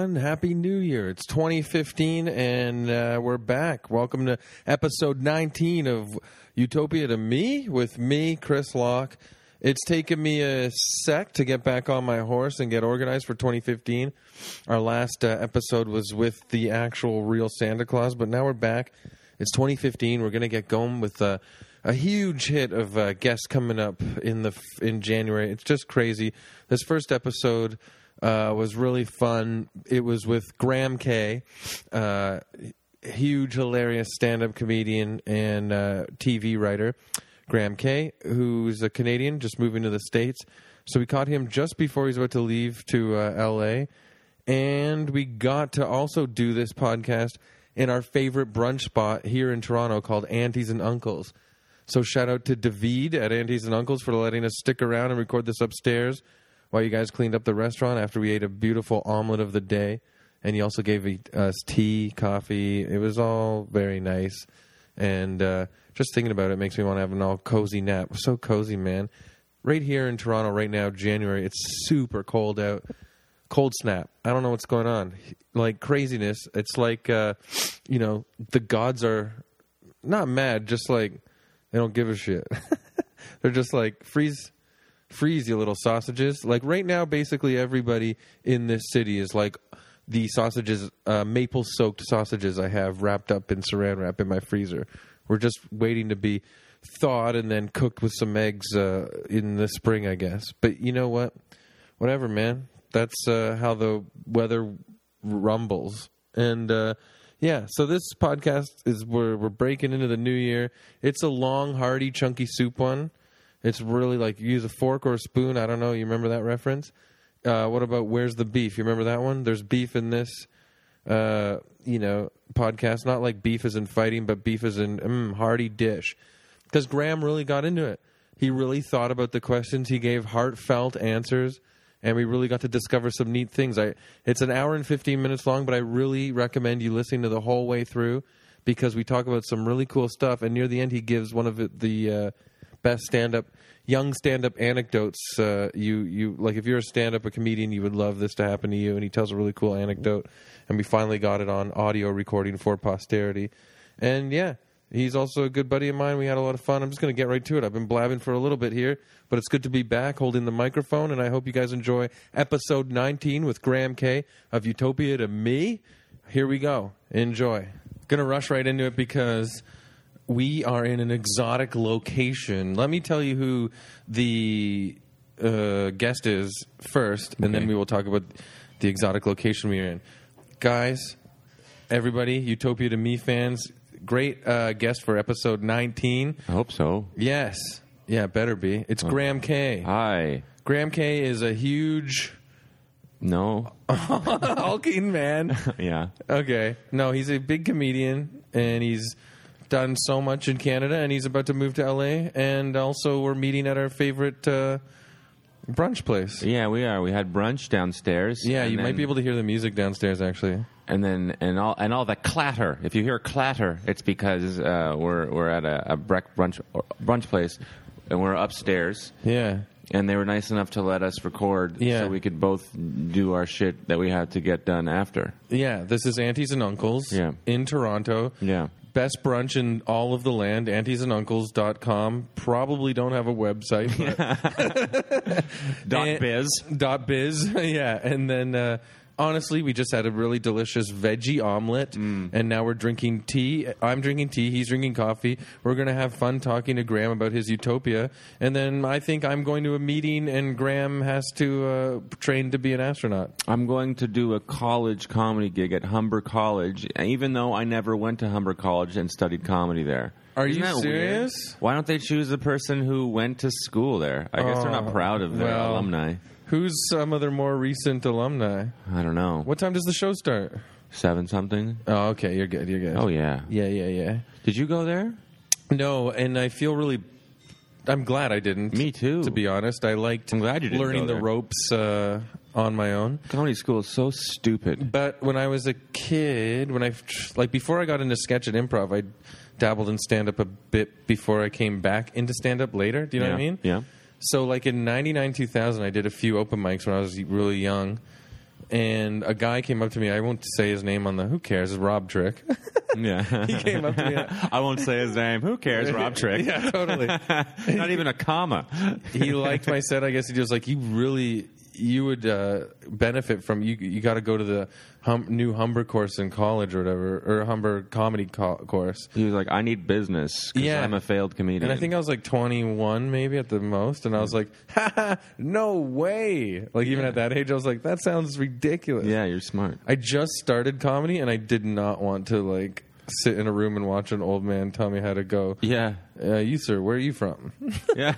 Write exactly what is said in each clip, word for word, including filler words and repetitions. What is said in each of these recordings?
everyone. Happy New Year. It's twenty fifteen, and uh, we're back. Welcome to episode nineteen of Utopia to Me with me, Chris Locke. It's taken me a sec to get back on my horse and get organized for twenty fifteen. Our last uh, episode was with the actual real Santa Claus, but now we're back. It's twenty fifteen. We're going to get going with uh, a huge hit of uh, guests coming up in the in January. It's just crazy. This first episode uh, was really fun. It was with Graham Kay, uh, huge, hilarious stand-up comedian and uh, T V writer. Graham Kay, who's a Canadian, just moving to the States. So we caught him just before he's about to leave to uh, L A. And we got to also do this podcast in our favorite brunch spot here in Toronto called Aunties and Uncles. So shout out to David at Aunties and Uncles for letting us stick around and record this upstairs while you guys cleaned up the restaurant after we ate a beautiful omelet of the day. And you also gave us tea, coffee. It was all very nice. And uh, just thinking about it makes me want to have an all cozy nap. We're so cozy, man. Right here in Toronto right now, January, it's super cold out. Cold snap. I don't know what's going on. Like craziness. It's like, uh, you know, the gods are not mad, just like they don't give a shit. They're just like, freeze, freeze, you little sausages. Like right now, basically everybody in this city is like the sausages, uh, maple-soaked sausages I have wrapped up in saran wrap in my freezer. We're just waiting to be thawed and then cooked with some eggs uh, in the spring, I guess. But you know what? Whatever, man. That's uh, how the weather rumbles. And, uh, yeah, so this podcast is we're, we're breaking into the new year. It's a long, hearty, chunky soup one. It's really like you use a fork or a spoon. I don't know. You remember that reference? Uh, what about Where's the Beef? You remember that one? There's beef in this, uh, you know, podcast. Not like beef is in fighting, but beef is in mm, hearty dish. Because Graham really got into it. He really thought about the questions. He gave heartfelt answers. And we really got to discover some neat things. I, it's an hour and fifteen minutes long, but I really recommend you listening to the whole way through because we talk about some really cool stuff. And near the end, he gives one of the, the uh, best stand-up, young stand-up anecdotes. Uh, you, you like if you're a stand-up, a comedian, you would love this to happen to you. And he tells a really cool anecdote. And we finally got it on audio recording for posterity. And, yeah. He's also a good buddy of mine. We had a lot of fun. I'm just going to get right to it. I've been blabbing for a little bit here, but it's good to be back holding the microphone, and I hope you guys enjoy episode nineteen with Graham Kay of Utopia to Me. Here we go. Enjoy. Going to rush right into it because we are in an exotic location. Let me tell you who the uh, guest is first, and okay. Then we will talk about the exotic location we're in. Guys, everybody, Utopia to Me fans, great uh, guest for episode nineteen. I hope so. Yes. Yeah, better be. It's oh. Graham Kay. Hi. Graham Kay is a huge... No. Hulking man. Yeah. Okay. No, he's a big comedian, and he's done so much in Canada, and he's about to move to L A, and also we're meeting at our favorite uh, brunch place. Yeah, we are. We had brunch downstairs. Yeah, you then... might be able to hear the music downstairs, actually. And then and all and all the clatter. If you hear clatter, it's because uh, we're we're at a, a brunch brunch place, and we're upstairs. Yeah. And they were nice enough to let us record, yeah. so we could both do our shit that we had to get done after. Yeah. This is Aunties and Uncles. Yeah. In Toronto. Yeah. Best brunch in all of the land. aunties and uncles dot com. Probably don't have a website. But dot biz. Dot biz. Yeah. And then. Uh, Honestly, we just had a really delicious veggie omelet, mm. and now we're drinking tea. I'm drinking tea. He's drinking coffee. We're going to have fun talking to Graham about his utopia, and then I think I'm going to a meeting, and Graham has to uh, train to be an astronaut. I'm going to do a college comedy gig at Humber College, even though I never went to Humber College and studied comedy there. Are Isn't you serious? Weird? Why don't they choose the person who went to school there? I guess oh, they're not proud of their well, alumni. Who's some of their more recent alumni? I don't know. What time does the show start? Seven something. Oh, okay. You're good. You're good. Oh, yeah. Yeah, yeah, yeah. Did you go there? No, and I feel really... I'm glad I didn't. Me too. To be honest. I liked I'm glad you didn't learning go the there. ropes uh, on my own. Comedy school is so stupid. But when I was a kid, when I... Like, before I got into sketch and improv, I dabbled in stand-up a bit before I came back into stand-up later. Do you know yeah. what I mean? Yeah. So, like, in ninety-nine, two thousand, I did a few open mics when I was really young. and a guy came up to me. I won't say his name on the. Who cares? It's Rob Trick. Yeah. He came up to me. I won't say his name. Who cares, Rob Trick? Yeah, totally. Not even a comma. He liked my set. I guess he was like, you really, you would uh, benefit from, you You got to go to the hum, new Humber course in college or whatever, or Humber comedy co- course. He was like, I need business because Yeah. I'm a failed comedian. And I think I was like twenty-one maybe at the most. And I was like, ha ha, no way. Like even Yeah. at that age, I was like, that sounds ridiculous. Yeah, you're smart. I just started comedy and I did not want to like sit in a room and watch an old man tell me how to go. Yeah. Uh, you sir, where are you from? Yeah.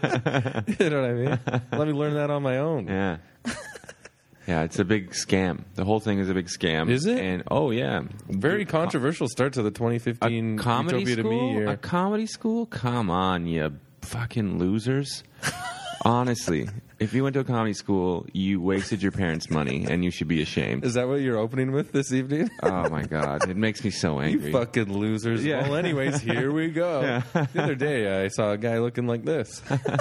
You know what I mean? Let me learn that on my own. Yeah. Yeah, it's a big scam. The whole thing is a big scam. Is it? And oh yeah, Very controversial start to the twenty fifteen a comedy Utopia school. to Me year. A comedy school? Come on, you fucking losers! Honestly, if you went to a comedy school, you wasted your parents' money, and you should be ashamed. Is that what you're opening with this evening? Oh my god, it makes me so angry. You fucking losers. Yeah. Well, anyways, here we go. Yeah. The other day, I saw a guy looking like this.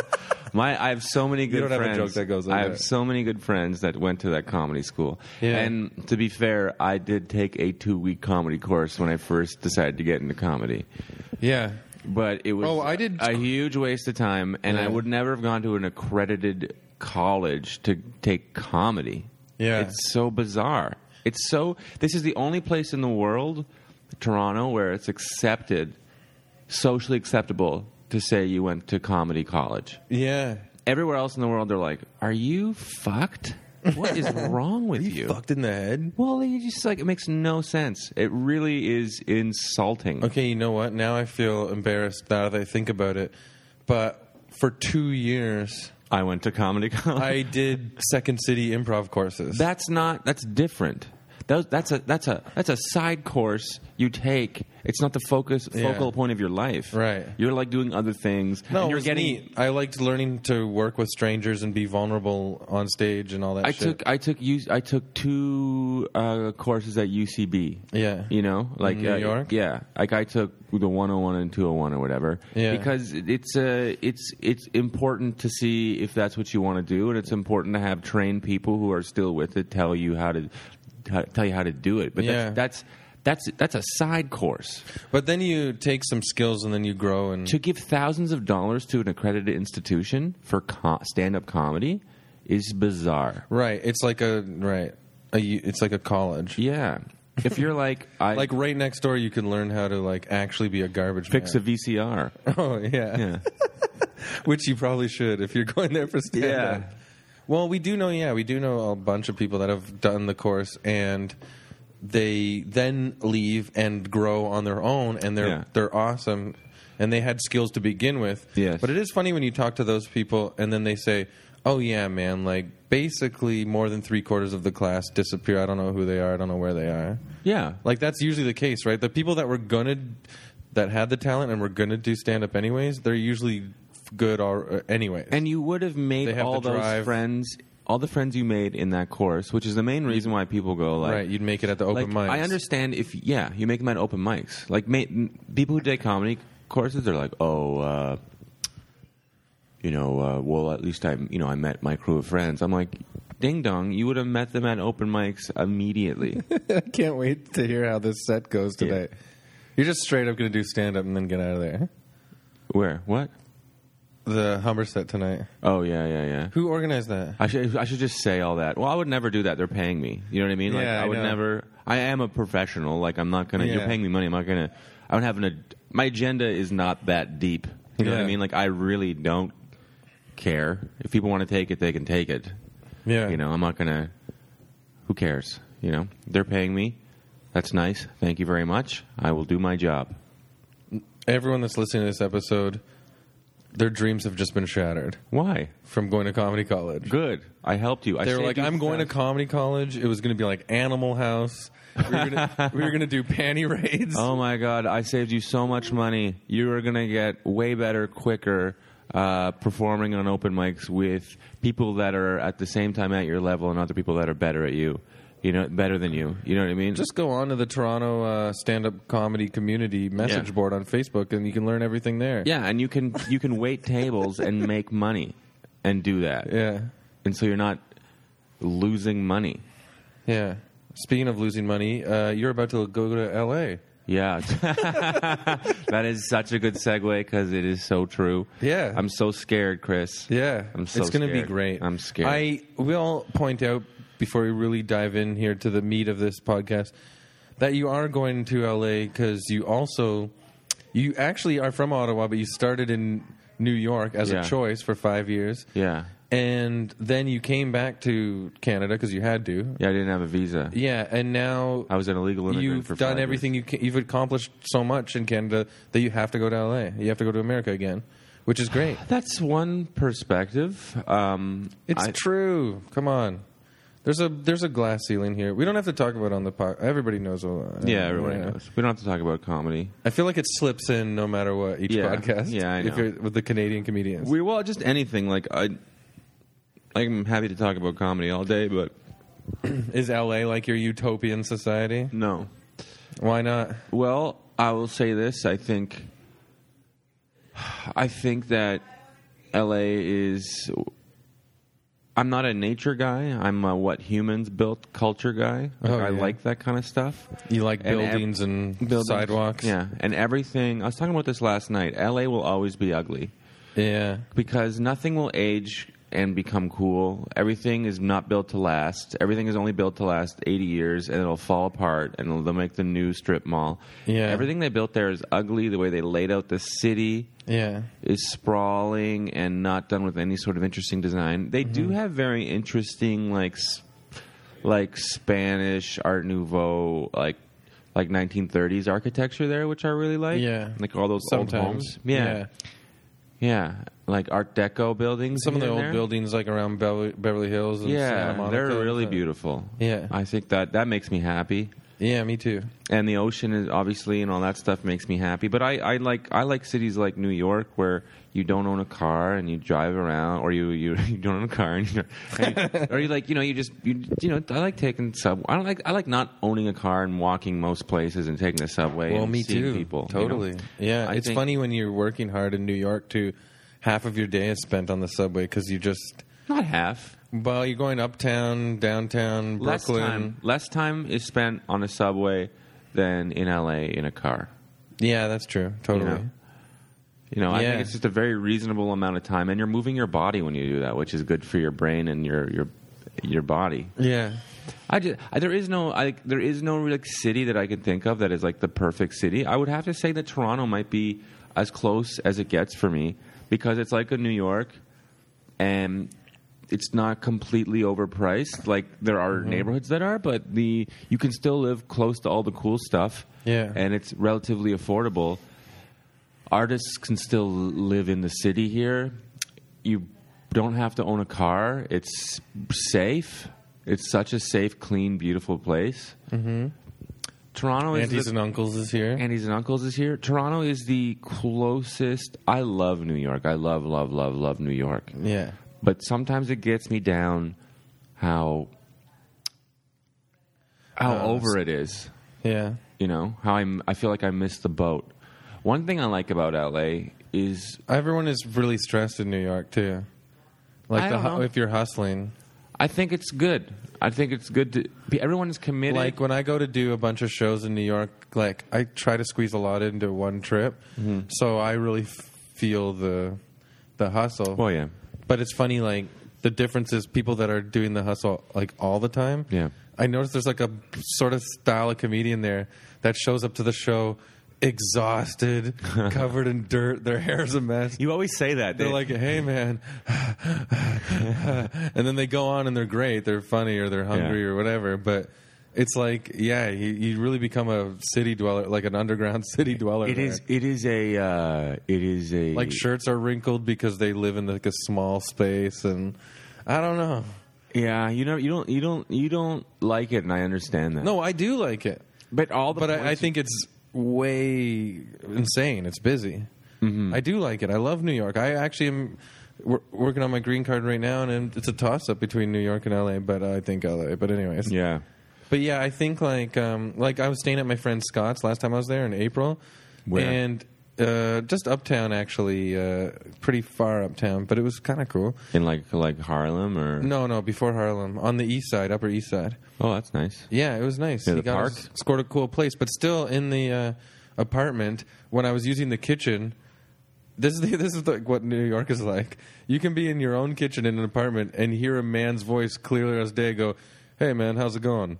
My, I have so many good don't have a friends. joke that goes like I have that. so many good friends that went to that comedy school. Yeah. And to be fair, I did take a two-week comedy course when I first decided to get into comedy. Yeah. But it was Oh, I did- a huge waste of time, and Yeah. I would never have gone to an accredited college to take comedy. Yeah. It's so bizarre. It's so. This is the only place in the world, Toronto, where it's accepted, socially acceptable to say you went to comedy college. Yeah. Everywhere else in the world, they're like, "Are you fucked? What is wrong with you?" Fucked in the head. Well, you just like it makes no sense. It really is insulting. Okay, you know what? Now I feel embarrassed now that I think about it. But for two years, I went to comedy college. I did Second City improv courses. That's not. That's different. That, that's a that's a that's a side course you take. It's not the focus Yeah. focal point of your life. Right. You're like doing other things. no, and it you're was getting. neat. I liked learning to work with strangers and be vulnerable on stage and all that I shit. took I took U, I took two uh, courses at U C B. Yeah. You know, like New uh, York? Yeah, like I took the one oh one and two oh one or whatever. Yeah. Because it's uh, it's it's important to see if that's what you want to do, and it's important to have trained people who are still with it tell you how to how, tell you how to do it. But Yeah. that's, that's that's that's a side course. But then you take some skills and then you grow and To give thousands of dollars to an accredited institution for co- stand-up comedy is bizarre. right. It's like a right. A, u- it's like a college. Yeah. If you're like I Like right next door, you can learn how to like actually be a garbage fix a man. V C R. Oh yeah. Yeah. Which you probably should if you're going there for stand up. Yeah. Well, we do know, yeah, we do know a bunch of people that have done the course and they then leave and grow on their own and they're Yeah. they're awesome and they had skills to begin with. Yes. But it is funny when you talk to those people and then they say, "Oh yeah, man, like basically more than three-quarters of the class disappear. I don't know who they are. I don't know where they are." Yeah. Like that's usually the case, right? The people that were gonna that had the talent and were gonna do stand up anyways, they're usually good or anyways. And you would have made They have all the those drive. friends, all the friends you made in that course, which is the main reason why people go like, right, you'd make it at the open like mics. I understand if yeah, you make them at open mics. Like ma- m- people who take comedy courses, they're like, oh, uh, you know, uh, well, at least I, you know, I met my crew of friends. I'm like, ding dong, you would have met them at open mics immediately. I can't wait to hear how this set goes today. You're just straight up going to do stand up and then get out of there. Where? What? The Humber set tonight. Oh yeah, yeah, yeah. Who organized that? I should I should just say all that. Well, I would never do that. They're paying me. You know what I mean? Like Yeah, I I would know. never. I am a professional. Like I'm not gonna. You're Yeah. paying me money. I'm not gonna. I don't have an. My agenda is not that deep. You know what I Yeah. mean? Like I really don't care. If people want to take it, they can take it. Yeah. You know, I'm not gonna. Who cares? You know, they're paying me. That's nice. Thank you very much. I will do my job. Everyone that's listening to this episode, their dreams have just been shattered Why? from going to comedy college. Good. I helped you. I They were saved like, you I'm going to thousands- comedy college. It was going to be like Animal House. We were gonna, we were going to do panty raids. Oh my God! I saved you so much money. You are gonna get way better, quicker, uh, performing on open mics with people that are at the same time at your level and other people that are better at you. You know, better than you. You know what I mean? Just go on to the Toronto uh, stand-up comedy community message Yeah. board on Facebook, and you can learn everything there. yeah, and you can you can wait tables and make money, and do that. Yeah. And so you're not losing money. Yeah. Speaking of losing money, uh, you're about to go to L A. Yeah. That is such a good segue because it is so true. Yeah. I'm so scared, Chris. Yeah. I'm so It's going to be scared. great. I'm scared. I will point out before we really dive in here to the meat of this podcast that you are going to L A because you also, you actually are from Ottawa, but you started in New York as Yeah. a choice for five years. Yeah. And then you came back to Canada because you had to. Yeah, I didn't have a visa. Yeah, and now I was an illegal immigrant you've for done five everything you can, you've accomplished so much in Canada that you have to go to L A. You have to go to America again, which is great. That's one perspective. Um, It's I- true. Come on. There's a there's a glass ceiling here. We don't have to talk about it on the pod. Everybody knows. Uh, Yeah, everybody yeah. knows. We don't have to talk about comedy. I feel like it slips in no matter what each Yeah. podcast. Yeah, I If know. you're with the Canadian comedians. We well, just anything. Like I, I'm happy to talk about comedy all day, but Is L A like your utopian society? no. Why not? Well, I will say this. I think. I think that L A is. I'm not a nature guy. I'm a what humans built culture guy. Like, Oh, I yeah. like that kind of stuff. You like And ev- buildings and Buildings. sidewalks? Yeah, and everything. I was talking about this last night. L A will always be ugly Yeah. because nothing will age and become cool. Everything is not built to last. Everything is only built to last eighty years, and it'll fall apart, and it'll, they'll make the new strip mall. Yeah. Everything they built there is ugly. The way they laid out the city Yeah. is sprawling and not done with any sort of interesting design. They Mm-hmm. do have very interesting, like, s- like Spanish Art Nouveau, like like nineteen thirties architecture there, which I really like. Yeah. like all those Sometimes. old homes. Yeah. yeah, like Art Deco buildings. Some of the here and old there. buildings like around Beverly, Beverly Hills and Santa Yeah, Monica. they're really beautiful. Yeah. I think that that makes me happy. Yeah, me too. And the ocean is obviously and all that stuff makes me happy. But I, I like I like cities like New York where you don't own a car and you drive around, or you you, you don't own a car and you, and you or you like you know you just you you know I like taking sub. I don't like I like not owning a car and walking most places and taking the subway. Well, and me seeing too. People you know? Totally. Yeah, I it's think- funny when you're working hard in New York too. Half of your day is spent on the subway because you just Not half. well, you're going uptown, downtown, Less Brooklyn. time. Less time is spent on a subway than in L A in a car. Yeah, that's true. Totally. You know? You know, I Yeah. think it's just a very reasonable amount of time, and you're moving your body when you do that, which is good for your brain and your your your body. Yeah. I just I, there is no I, there is no like city that I can think of that is like the perfect city. I would have to say that Toronto might be as close as it gets for me because it's like a New York, and it's not completely overpriced. Like there are Mm-hmm. neighborhoods that are, but the you can still live close to all the cool stuff. Yeah. and it's relatively affordable. Artists can still live in the city here. You don't have to own a car. It's safe. It's such a safe, clean, beautiful place. Mm-hmm. Toronto is Aunties the, and uncles is here. Aunties and uncles is here. Toronto is the closest. I love New York. I love, love, love, love New York. Yeah. But sometimes it gets me down how how Uh, over it is. Yeah. You know how I'm. I feel like I missed the boat. One thing I like about L A is Everyone is really stressed in New York too. Like I the don't hu- know. if you're hustling. I think it's good. I think it's good to. be- Everyone is committed. Like when I go to do a bunch of shows in New York, like I try to squeeze a lot into one trip, Mm-hmm. so I really f- feel the the hustle. well, yeah, But it's funny, like the difference is people that are doing the hustle like all the time. Yeah. I noticed there's like a sort of style of comedian there that shows up to the show exhausted, covered in dirt. Their hair's a mess. you always say that. They're like, "Hey, man," and then they go on and they're great. They're funny or they're hungry Yeah. or whatever. But it's like, yeah, you, you really become a city dweller, like an underground city dweller. it there. is. It is a. Uh, it is a. Like shirts are wrinkled because they live in like a small space, and I don't know. Yeah, you know, you don't, you don't, you don't like it, and I understand that. No, I do like it, but all the. but I, I points- think it's way insane. It's busy. Mm-hmm. I do like it. I love New York. I actually am wor- working on my green card right now, and it's a toss up between New York and L A. But I think L A. But anyways, Yeah. But yeah, I think like um, like I was staying at my friend Scott's last time I was there in April, Where? and Uh, just uptown, actually, uh, pretty far uptown, but it was kind of cool. In like like Harlem or No, no, before Harlem, on the east side, Upper East Side. Oh, that's nice. Yeah, it was nice. Near He the got park? us- scored a cool place, but still in the uh, apartment when I was using the kitchen. This is the, this is like what New York is like. You can be in your own kitchen in an apartment and hear a man's voice clearly as day go, "Hey man, how's it going?"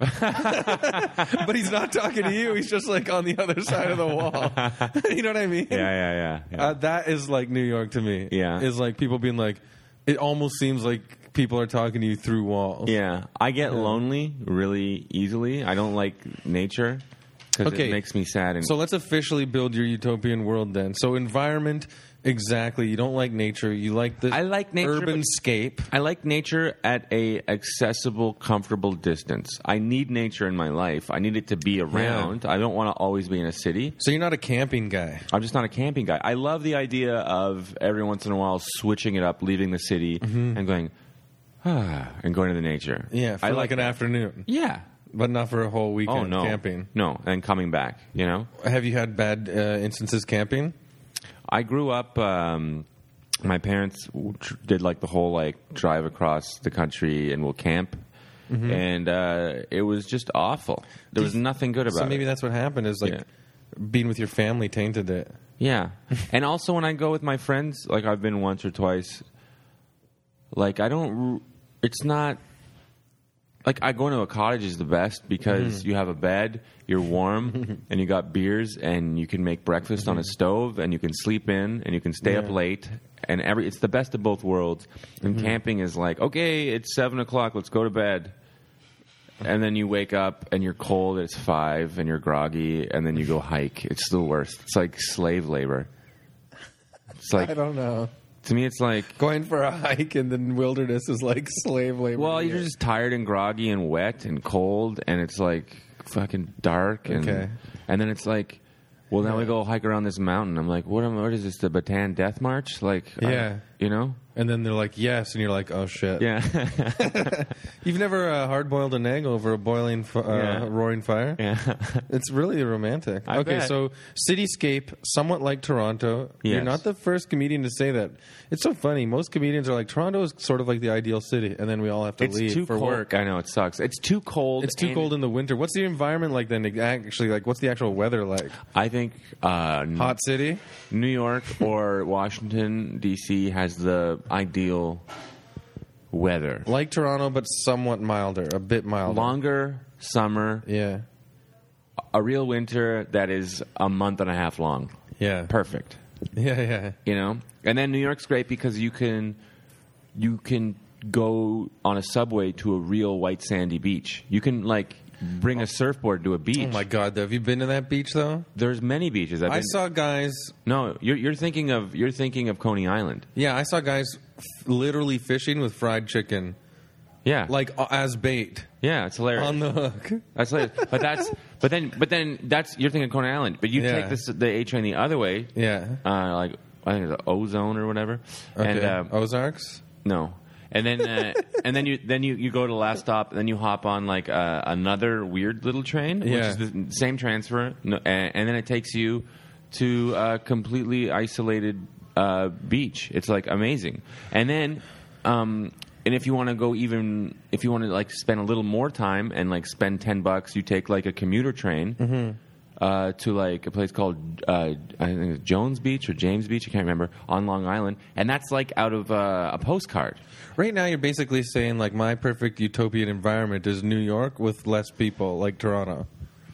But he's not talking to you. He's just like on the other side of the wall. You know what I mean? Yeah, yeah, yeah. yeah. Uh, that is like New York to me. Yeah. Is like people being like, it almost seems like people are talking to you through walls. Yeah, I get lonely really easily. I don't like nature because Okay. it makes me sad. And So let's officially build your utopian world then. So environment, exactly. You don't like nature. You like the I like nature, urban but- scape. I like nature at a accessible, comfortable distance. I need nature in my life. I need it to be around. I don't want to always be in a city. So you're not a camping guy. I'm just not a camping guy. I love the idea of every once in a while switching it up, leaving the city, and going, ah, and going to the nature. Mm-hmm. Yeah, for I like an that. afternoon. Yeah. But not for a whole weekend Oh no. camping. No, and coming back. You know. Have you had bad uh, instances camping? I grew up. Um, my parents tr- did like the whole like drive across the country and we'll camp, Mm-hmm. and uh, it was just awful. There was nothing good about So maybe it. that's what happened is like Yeah. being with your family tainted it. Yeah, and also when I go with my friends, like I've been once or twice. Like I don't. r- It's not. Like I go into a cottage is the best because Mm-hmm. you have a bed, you're warm, and you got beers, and you can make breakfast on a stove, and you can sleep in, and you can stay up Mm-hmm. Yeah. late, and every it's the best of both worlds. And Mm-hmm. camping is like, okay, it's seven o'clock, let's go to bed, and then you wake up and you're cold. It's five, and you're groggy, and then you go hike. It's the worst. It's like slave labor. It's like I don't know. to me, it's like. Going for a hike in the wilderness is like slave labor. Well, you're just tired and groggy and wet and cold, and it's like fucking dark. And, Okay. And then it's like, well, now we go hike around this mountain. I'm like, what am? What is this? The Bataan Death March? Like, I- Yeah. you know? And then they're like, yes, and you're like, oh shit. Yeah. You've never uh, hard boiled an egg over a boiling, f- uh, Yeah. roaring fire? yeah. It's really romantic. I okay, bet. so cityscape, somewhat like Toronto. You're Yes. not the first comedian to say that. It's so funny. Most comedians are like, Toronto is sort of like the ideal city, and then we all have to It's leave too for cold. work. I know it sucks. It's too cold. It's too and cold in the winter. What's the environment like then? Actually, like, what's the actual weather like? I think uh, Hot city? New York or Washington D C has the ideal weather. Like Toronto, but somewhat milder, a bit milder. Longer summer, Yeah. a real winter that is a month and a half long. Yeah. Perfect. Yeah, yeah. You know, and then New York's great because you can you can go on a subway to a real white sandy beach. You can like bring a surfboard to a beach. Oh my God! Have you been to that beach though? There's many beaches. I've I been- saw guys. No, you're you're thinking of you're thinking of Coney Island. Yeah, I saw guys f- literally fishing with fried chicken, Yeah, like uh, as bait yeah, it's hilarious. on the hook. That's hilarious. But that's but then but then that's you're thinking Coney Island. But you Yeah. take this the A train the other way. Yeah. Uh, like I think it's Ozone or whatever. Okay. And uh, Ozarks. no. And then, uh, and then you then you, you go to the last stop, and then you hop on like uh, another weird little train, which Yeah. is the same transfer, no, and, and then it takes you to a completely isolated uh, beach. It's like amazing. And then, um, and if you want to go even, if you want to like spend a little more time and like spend ten bucks, you take like a commuter train. Mm-hmm. Uh, to like a place called uh, I think it's Jones Beach or James Beach, I can't remember, on Long Island, and that's like out of uh, a postcard. Right now, you're basically saying like my perfect utopian environment is New York with less people, like Toronto.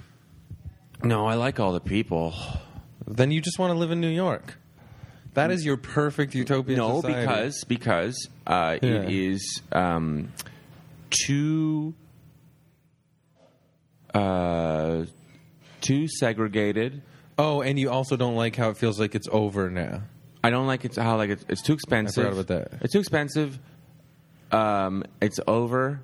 No, I like all the people. Then you just want to live in New York. That is your perfect utopian No, society. because because uh, Yeah. it is um, too uh, too segregated. Oh, and you also don't like how it feels like it's over now. I don't like it. How like it's, it's too expensive. I forgot about that. It's too expensive. Um, it's over.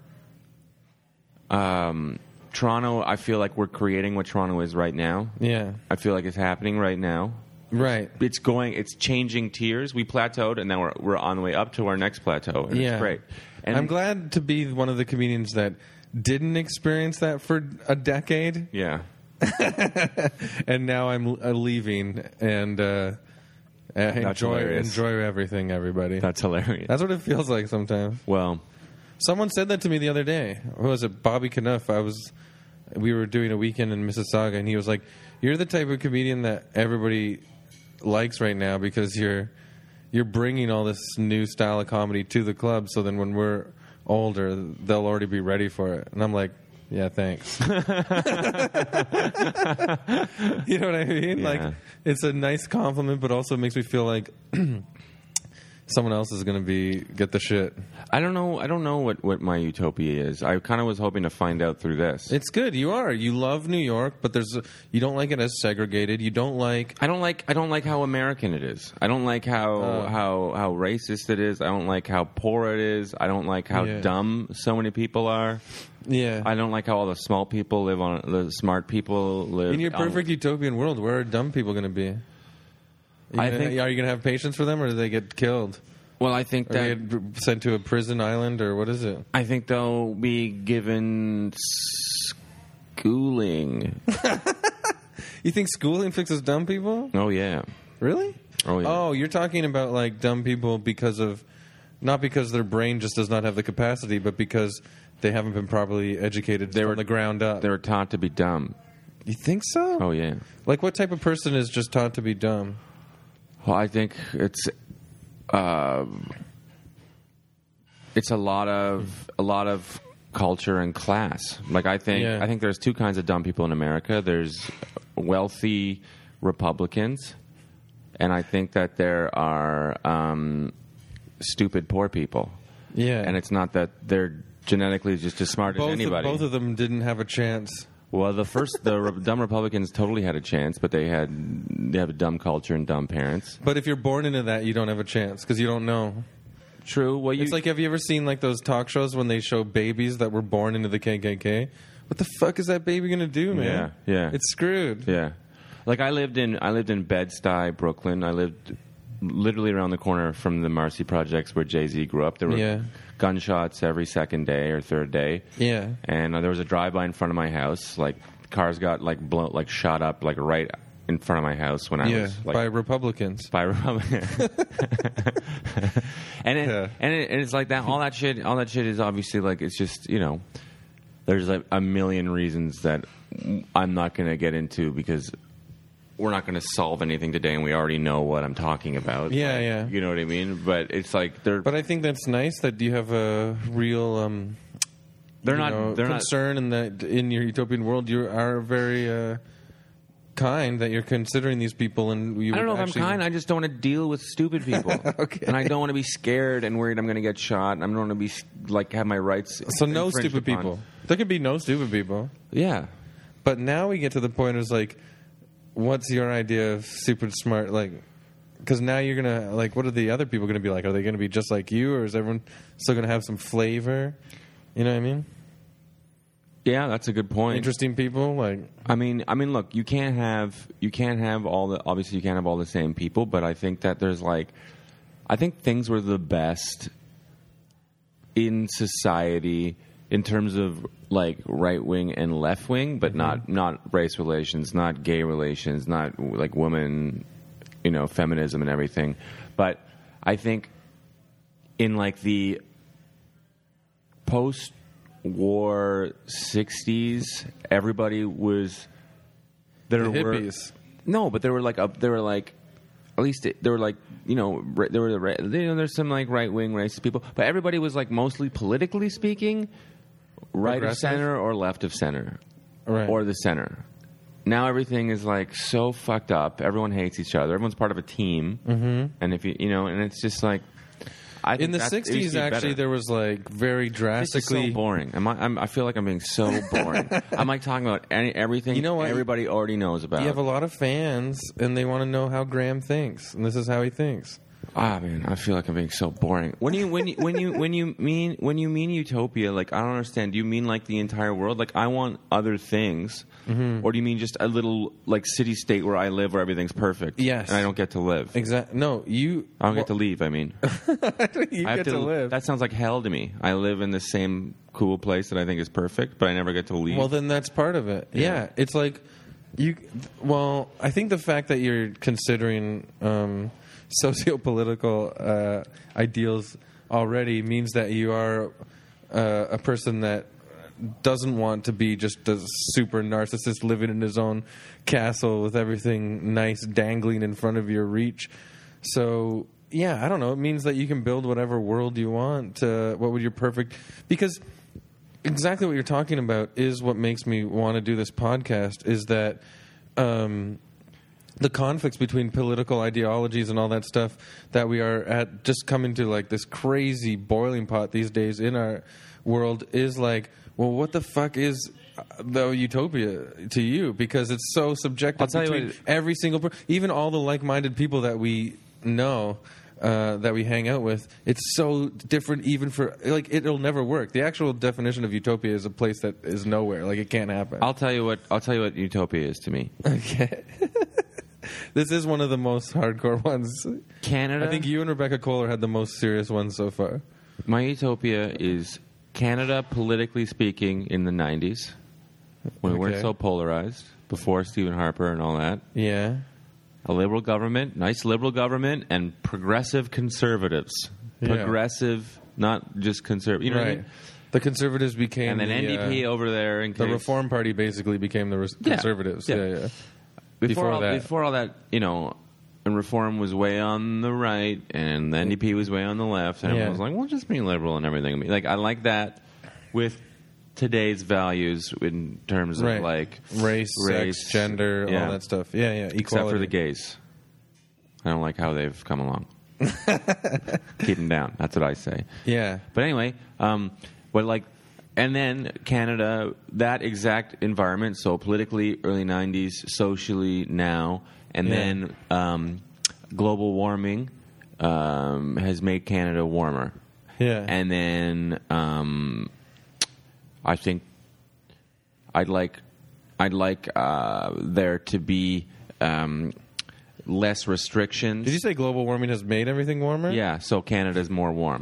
Um, Toronto. I feel like we're creating what Toronto is right now. Yeah. I feel like it's happening right now. Right. It's going. It's changing tiers. We plateaued, and now we're we're on the way up to our next plateau. And Yeah. it's great. And I'm glad to be one of the comedians that didn't experience that for a decade. Yeah. and now I'm uh, leaving and uh, uh, enjoy hilarious. enjoy everything, everybody. That's hilarious. That's what it feels like sometimes. Well, Someone said that to me the other day. Who was it? Bobby Knuff. I was. We were doing a weekend in Mississauga, and he was like, "You're the type of comedian that everybody likes right now because you're you're bringing all this new style of comedy to the club. So then when we're older, they'll already be ready for it." And I'm like, "Yeah, thanks." You know what I mean? Yeah. Like, it's a nice compliment, but also makes me feel like someone else is going to be get the shit. I don't know. I don't know what, what my utopia is. I kind of was hoping to find out through this. It's good. You are. You love New York, but there's a, you don't like it as segregated. You don't like. I don't like. I don't like how American it is. I don't like how Uh. how how racist it is. I don't like how poor it is. I don't like how Yeah. dumb so many people are. Yeah. I don't like how all the small people live on. The smart people live In your on- perfect utopian world, where are dumb people going to be? Are you I gonna- think- Are you going to have patience for them, or do they get killed? Well, I think Or that get sent to a prison island, or what is it? I think they'll be given schooling. You think schooling fixes dumb people? Oh yeah. Really? Oh yeah. Oh, you're talking about like dumb people because of not because their brain just does not have the capacity, but because they haven't been properly educated They from were- the ground up. They were taught to be dumb. You think so? Oh yeah. Like, what type of person is just taught to be dumb? Well, I think it's uh, it's a lot of a lot of culture and class. Like I think Yeah. I think there's two kinds of dumb people in America. There's wealthy Republicans, and I think that there are um, stupid poor people. Yeah. And it's not that they're genetically just as smart both as of, anybody. both of them didn't have a chance. Well, the first, the re- dumb Republicans totally had a chance, but they had they have a dumb culture and dumb parents. But if you're born into that, you don't have a chance because you don't know. True. Well, you, It's like, have you ever seen like those talk shows when they show babies that were born into the K K K? What the fuck is that baby gonna do, man? Yeah, yeah. It's screwed. yeah, like I lived in I lived in Bed-Stuy, Brooklyn. I lived literally around the corner from the Marcy Projects where Jay-Z grew up. There were Yeah. gunshots every second day or third day. Yeah. And uh, there was a drive-by in front of my house. Like cars got like blown, like shot up, like right in front of my house when I Yeah. was like By Republicans. by Republican. and it, Yeah. and it, and it's like that. All that shit. All that shit is obviously like it's just you know. There's like a million reasons that I'm not going to get into because we're not going to solve anything today, and we already know what I'm talking about. Yeah, Like, yeah. You know what I mean? But it's like they're But I think that's nice that you have a real um, they're you not know, they're not concern and that in your utopian world you are very uh, kind that you're considering these people and you I don't know would if actually, I'm kind. I just don't want to deal with stupid people. Okay. And I don't want to be scared and worried I'm going to get shot. And I don't want to be like have my rights. So no infringed stupid upon. people. There could be no stupid people. Yeah. But now we get to the point is like, what's your idea of super smart? Like, because now you're gonna like, what are the other people gonna be like? Are they gonna be just like you, or is everyone still gonna have some flavor? You know what I mean? Yeah, that's a good point. Interesting people, like I mean, I mean, look, you can't have you can't have all the obviously you can't have all the same people, but I think that there's like, I think things were the best in society in terms of like right wing and left wing, but not not race relations, not gay relations, not like women, you know, feminism and everything. But I think in like the post war sixties, everybody was there the were hippies. no, but there were like up there were like at least it, there were like you know ra- there were the ra- you know there's some like right wing racist people, but everybody was like mostly politically speaking right of Progressive? center or left of center Right. or the center. Now everything is like so fucked up. Everyone hates each other. Everyone's part of a team, mm-hmm. and if you you know, and it's just like I think In the that's- it used to sixties, be actually, better. there was like very This is drastically. so boring. Am I, I'm, I feel like I'm being so boring. I'm like talking about any, everything You know what? everybody already knows about. You have a lot of fans, and they want to know how Graham thinks, and this is how he thinks. Ah man, I feel like I'm being so boring. When you when you when you when you mean when you mean utopia, like I don't understand. Do you mean like the entire world? Like I want other things, Mm-hmm. or do you mean just a little like city state where I live where everything's perfect? Yes. and I don't get to live. Exactly. No, you. I don't get to leave. I mean, you I get have to, live. That sounds like hell to me. I live in the same cool place that I think is perfect, but I never get to leave. Well, then that's part of it. Yeah. Yeah. It's like You well, I think the fact that you're considering um, socio-political uh, ideals already means that you are uh, a person that doesn't want to be just a super narcissist living in his own castle with everything nice dangling in front of your reach. So, yeah, I don't know. It means that you can build whatever world you want. Uh, what would your perfect... Because exactly what you're talking about is what makes me want to do this podcast, is that um, the conflicts between political ideologies and all that stuff that we are at just coming to like this crazy boiling pot these days in our world is like, well, what the fuck is the utopia to you? Because it's so subjective I'll tell you between what it- every single person, even all the like-minded people that we know, uh, that we hang out with. It's so different even for, like, it'll never work. The actual definition of utopia is a place that is nowhere. Like, it can't happen. I'll tell you what. I'll tell you what utopia is to me. Okay. This is one of the most hardcore ones. Canada. I think you and Rebecca Kohler had the most serious ones so far. My utopia is Canada, politically speaking, in the nineties, when we weren't Okay. so polarized, before Stephen Harper and all that. Yeah. A liberal government, nice liberal government, and progressive conservatives. Yeah. Progressive, not just conservative. You know what I Right. mean? The conservatives became And then the, N D P uh, over there in the case. Reform Party basically became the res- Yeah. conservatives. Yeah. Yeah, yeah. before, before all, that. Before all that, you know, and Reform was way on the right, and the N D P was way on the left, and Yeah. everyone was like, well, just be liberal and everything. Like, I like that with today's values in terms of, Right. like, Race, race, sex, gender, yeah. all that stuff. Yeah, yeah. Equality. except for the gays. I don't like how they've come along. Keep them down. That's what I say. Yeah. But anyway, um, but like, and then Canada, that exact environment. So politically, early nineties, socially now, and Yeah. then um, global warming um, has made Canada warmer. Yeah. And then um, I think I'd like I'd like uh, there to be um, less restrictions. Did you say global warming has made everything warmer? Yeah, so Canada's more warm.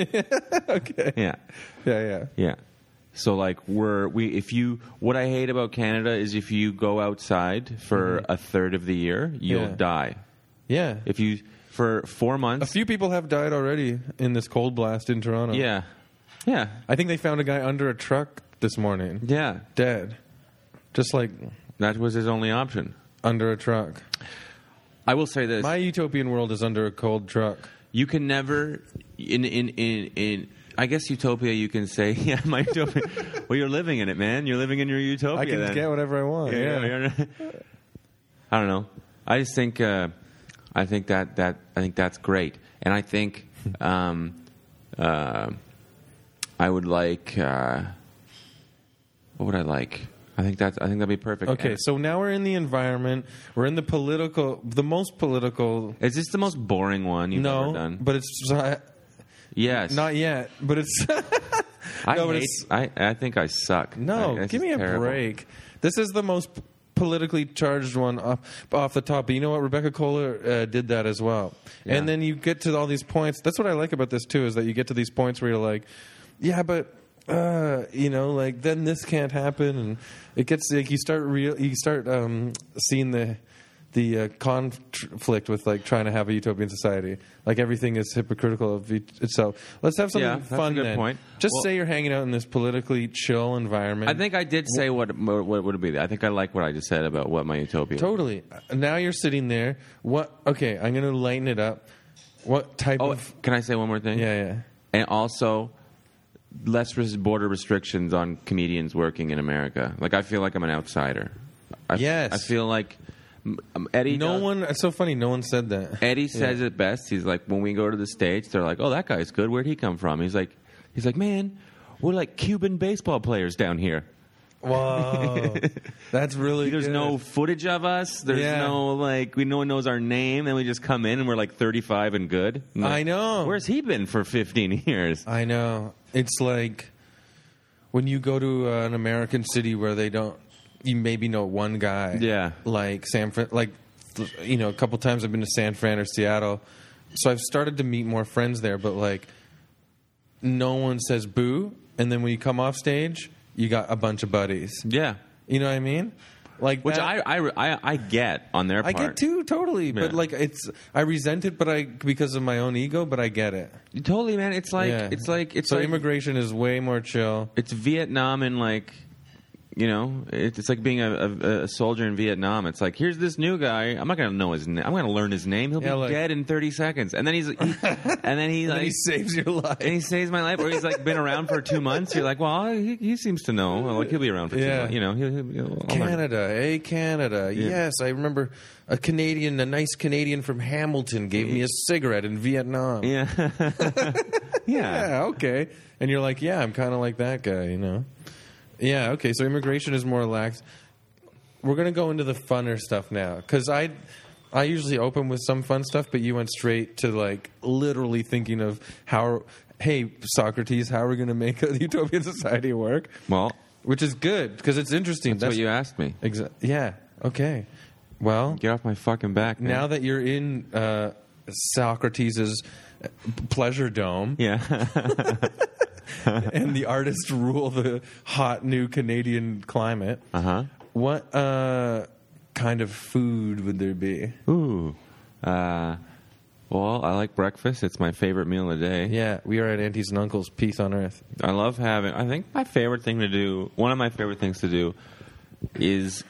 Okay. Yeah. Yeah, yeah. Yeah. So like we're we if you what I hate about Canada is if you go outside for a third of the year, you'll Mm-hmm. Yeah. die. Yeah. If you for four A months. few people have died already in this cold blast in Toronto. Yeah. Yeah. I think they found a guy under a truck this morning. Yeah. Dead. Just like That was his only option. under a truck. I will say this. My utopian world is under a cold truck. You can never in in in in I guess utopia you can say yeah my utopia. Well, you're living in it, man. You're living in your utopia. I can then. get whatever I want. Yeah. Yeah, yeah. I don't know. I just think uh, I think that, that I think that's great, and I think um, uh, I would like uh, what would I like? I think that's I think that'd be perfect. Okay, so now we're in the environment. We're in the political, the most political. Is this the most boring one you've no, ever done? but it's uh, Yes. not yet. But it's I no, but hate. it's- I I think I suck. no. I- this Give is me a terrible. break. This is the most politically charged one off, off the top. But you know what? Rebecca Kohler uh, did that as well. Yeah. And then you get to all these points. That's what I like about this too, is that you get to these points where you're like, yeah, but uh, you know, like then this can't happen, and it gets like you start real, you start um, seeing the the uh, conflict with like trying to have a utopian society. Like everything is hypocritical of each, itself. Let's have something Yeah, that's a fun good then. point. Just Well- say you're hanging out in this politically chill environment. I think I did say what what would it be. I think I like what I just said about what my utopia. would be. Totally. Now you're sitting there. What? Okay, I'm going to lighten it up. What type Oh, of? can I say one more thing? Yeah, yeah. And also, less res- border restrictions on comedians working in America. Like, I feel like I'm an outsider. I, Yes. I feel like um, Eddie. No does- one. It's so funny. No one said that. Eddie says Yeah. it best. He's like, when we go to the States, they're like, "Oh, that guy's good. Where'd he come from?" He's like, "He's like, man, we're like Cuban baseball players down here. Whoa, that's really. There's good. no footage of us. There's Yeah. no like, we no one knows our name. Then we just come in and we're like thirty-five and good. I'm like, I know. Where's he been for fifteen years? I know. It's like when you go to uh, an American city where they don't. You maybe know one guy. Yeah. Like San Fran. Like you know, a couple times I've been to San Fran or Seattle, so I've started to meet more friends there. But like, no one says boo, and then when you come off stage, you got a bunch of buddies. Yeah. You know what I mean? Like Which that, I, I, I, I get on their I part. get too totally, but Yeah. like it's I resent it, but I because of my own ego, but I get it. Totally, man. It's like Yeah. it's like it's so like immigration is way more chill. it's Vietnam and like. You know, it's, it's like being a, a, a soldier in Vietnam. It's like, here's this new guy. I'm not going to know his name. I'm going to learn his name. He'll Yeah, be like- dead in thirty seconds. And then he's, he, and then he And like, he saves your life. and he saves my life. Or he's like been around for two months. You're like, well, he, he seems to know. Well, like he'll be around for two Yeah. months. You know, he'll, he'll, he'll I'll learn. Canada, eh? Canada. Yes, I remember a Canadian, a nice Canadian from Hamilton gave me a cigarette in Vietnam. Yeah, yeah. Yeah, okay. And you're like, yeah, I'm kind of like that guy, you know? Yeah, okay, so immigration is more lax. We're going to go into the funner stuff now. Because I, I usually open with some fun stuff, but you went straight to, like, literally thinking of how, hey, Socrates, how are we going to make a utopian society work? Well, Which is good, because it's interesting. that's, what you asked me. Exa- yeah, okay. Well, Get off my fucking back, man. now that you're in uh, Socrates' pleasure dome, yeah. and the artists rule the hot new Canadian climate, uh huh. what uh, kind of food would there be? Ooh. Uh, well, I like breakfast. It's my favorite meal of the day. Yeah, we are at Aunties and Uncles. Peace on earth. I love having. I think my favorite thing to do. One of my favorite things to do is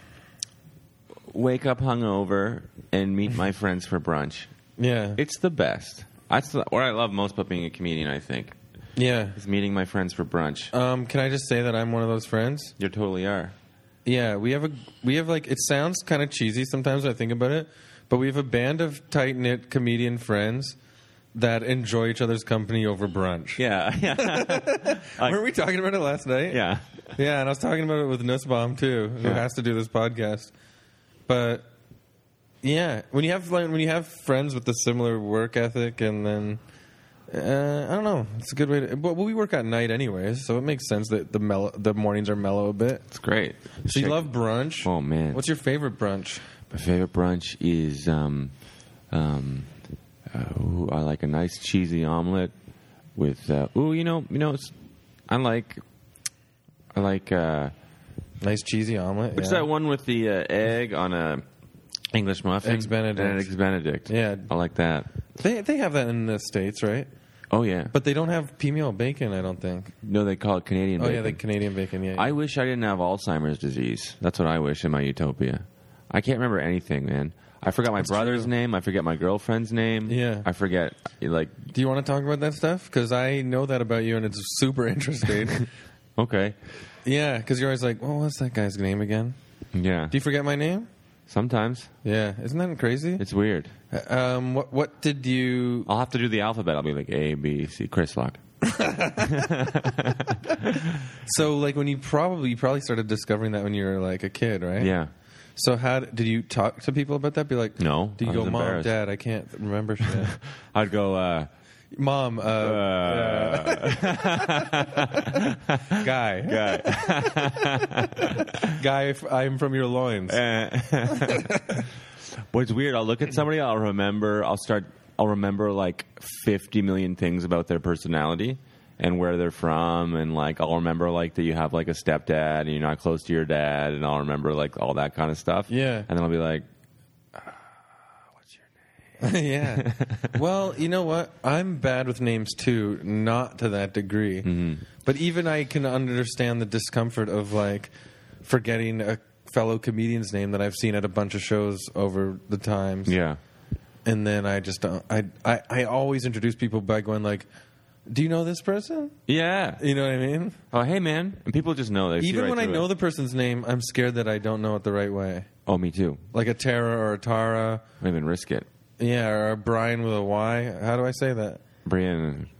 wake up hungover and meet my friends for brunch. Yeah, It's the best. That's the, what I love most about being a comedian. I think yeah. is meeting my friends for brunch. Um, can I just say that I'm one of those friends? You totally are. Yeah, we have a we have like it sounds kind of cheesy sometimes when I think about it, but we have a band of tight knit comedian friends that enjoy each other's company over brunch. Yeah, yeah, Like- Weren't we talking about it last night? yeah. Yeah, and I was talking about it with Nussbaum too, who Yeah. has to do this podcast. But yeah, when you have like, when you have friends with a similar work ethic, and then uh, I don't know, it's a good way to. But we work at night anyways, so it makes sense that the mellow, the mornings are mellow a bit. It's great. So you Check- love brunch? Oh man, What's your favorite brunch? my favorite brunch is um, um, uh, ooh, I like a nice cheesy omelet with. Uh, ooh, you know, you know, it's, I like, I like. Uh, Nice cheesy omelet. What's yeah. that one with the uh, egg on a English muffin? Eggs Benedict. And Eggs Benedict. Yeah. I like that. They they have that in the States, right? Oh yeah, But they don't have P M L bacon, I don't think. no, they call it Canadian Oh bacon. yeah, the Canadian bacon. Yeah. I wish I didn't have Alzheimer's disease. That's what I wish in my utopia. I can't remember anything, man. I forgot my brother's true. name. I forget my girlfriend's name. Yeah. I forget like. Do you want to talk about that stuff? Because I know that about you, and it's super interesting. Okay. Yeah, because you're always like, well, what's that guy's name again? Yeah. Do you forget my name? Sometimes Yeah, isn't that crazy? it's weird. Um, what what did you? I'll have to do the alphabet. I'll be like A, B, C. Chris Lock. So like when you probably you probably started discovering that when you were like a kid, right? Yeah. So how did you talk to people about that? Be like, No, Do you I go, was Mom, embarrassed. Dad? I can't remember shit. I'd go. Uh, Mom, uh, uh, guy, guy. guy, if I'm from your loins. What's weird, I'll look at somebody, I'll remember, I'll start, I'll remember like fifty million things about their personality and where they're from, and like I'll remember like that you have like a stepdad and you're not close to your dad, and I'll remember like all that kind of stuff. Yeah. And then I'll be like, Yeah. Well, you know what? I'm bad with names too, not to that degree. Mm-hmm. But even I can understand the discomfort of like forgetting a fellow comedian's name that I've seen at a bunch of shows over the times. yeah. And then I just don't. I, I, I always introduce people by going like, do you know this person? Yeah. You know what I mean? Oh, hey, man. And people just know. They see Even right when I through know it. the person's name, I'm scared that I don't know it the right way. Oh, me too. Like a Tara or a Tara. I don't even risk it. Yeah, or a Brian with a Y. How do I say that? Brian.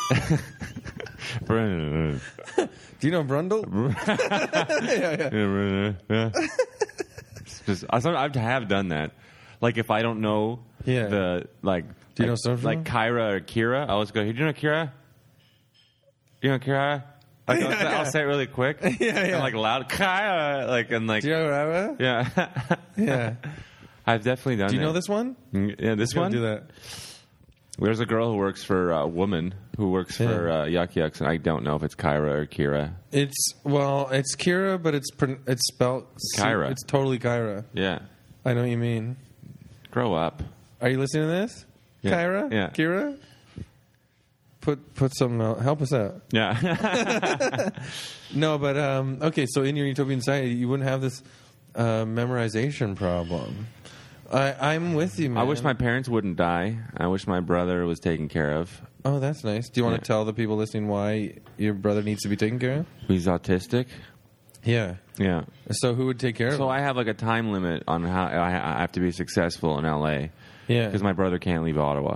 Brian. Do you know Brundle? yeah, yeah. Yeah. It's just, I sort of- I have done that. Like if I don't know Yeah. the like, Do you know like, some from like them? Kyra or Kira, I always go, "Hey, do you know Kira? You know Kira?" Like I'll, Yeah, say, yeah. I'll say it really quick, Yeah, yeah. and like loud, Kyra, like and like, Do you know Rava? yeah, Yeah. I've definitely done. Do you that. know this one? Mm, Yeah, this Go one. do that. There's a girl who works for a woman who works Yeah. for uh, Yuck Yucks, and I don't know if it's Kyra or Kira. It's well, it's Kira, but it's pron- it's spelled Kyra. It's totally Kyra. Yeah. I know what you mean. Grow up. Are you listening to this, Yeah. Kyra? Yeah. Kira. Put put some uh, help us out. Yeah. No, but um, okay. So in your utopian society, you wouldn't have this uh, memorization problem. I, I'm with you, man. I wish my parents wouldn't die. I wish my brother was taken care of. Oh, that's nice. Do you want Yeah. to tell the people listening why your brother needs to be taken care of? He's autistic. Yeah. Yeah. So who would take care of So him? I have like a time limit on how I I have to be successful in L A Yeah. because my brother can't leave Ottawa.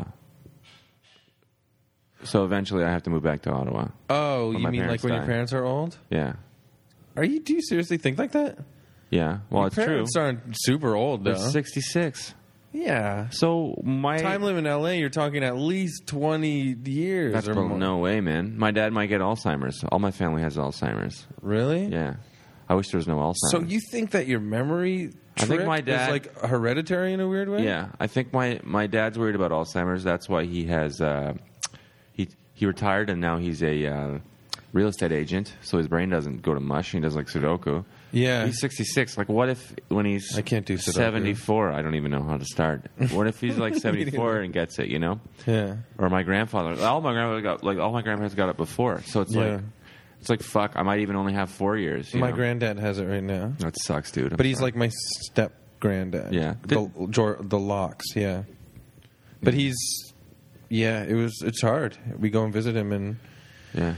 So eventually I have to move back to Ottawa. Oh, when you my mean like parents when die. your parents are old? Yeah. Are you? Do you seriously think like that? Yeah. Well, Your it's true. parents aren't super old though. They're sixty-six. Yeah. So my Time limit in L A, you're talking at least twenty years That's or bro- more. no way, man. My dad might get Alzheimer's. All my family has Alzheimer's. Really? Yeah. I wish there was no Alzheimer's. So you think that your memory I think trick my dad- is like hereditary in a weird way? Yeah, I think my, my dad's worried about Alzheimer's. That's why he has uh, he he retired and now he's a uh, real estate agent. So his brain doesn't go to mush. He does like Sudoku. Yeah. He's sixty-six. Like, what if when he's I can't do Sudoku. seventy-four? I don't even know how to start. What if he's like seventy-four and gets it? You know, Yeah. or my grandfather. All my grandfather got like all my grandparents got it before. So it's Yeah. like it's like fuck. I might even only have four years. You My know? granddad has it right now. That sucks, dude. I'm But he's sorry. like my step granddad. Yeah. The, Jor- the locks, yeah. But he's, yeah, it was, it's hard. We go and visit him, and yeah.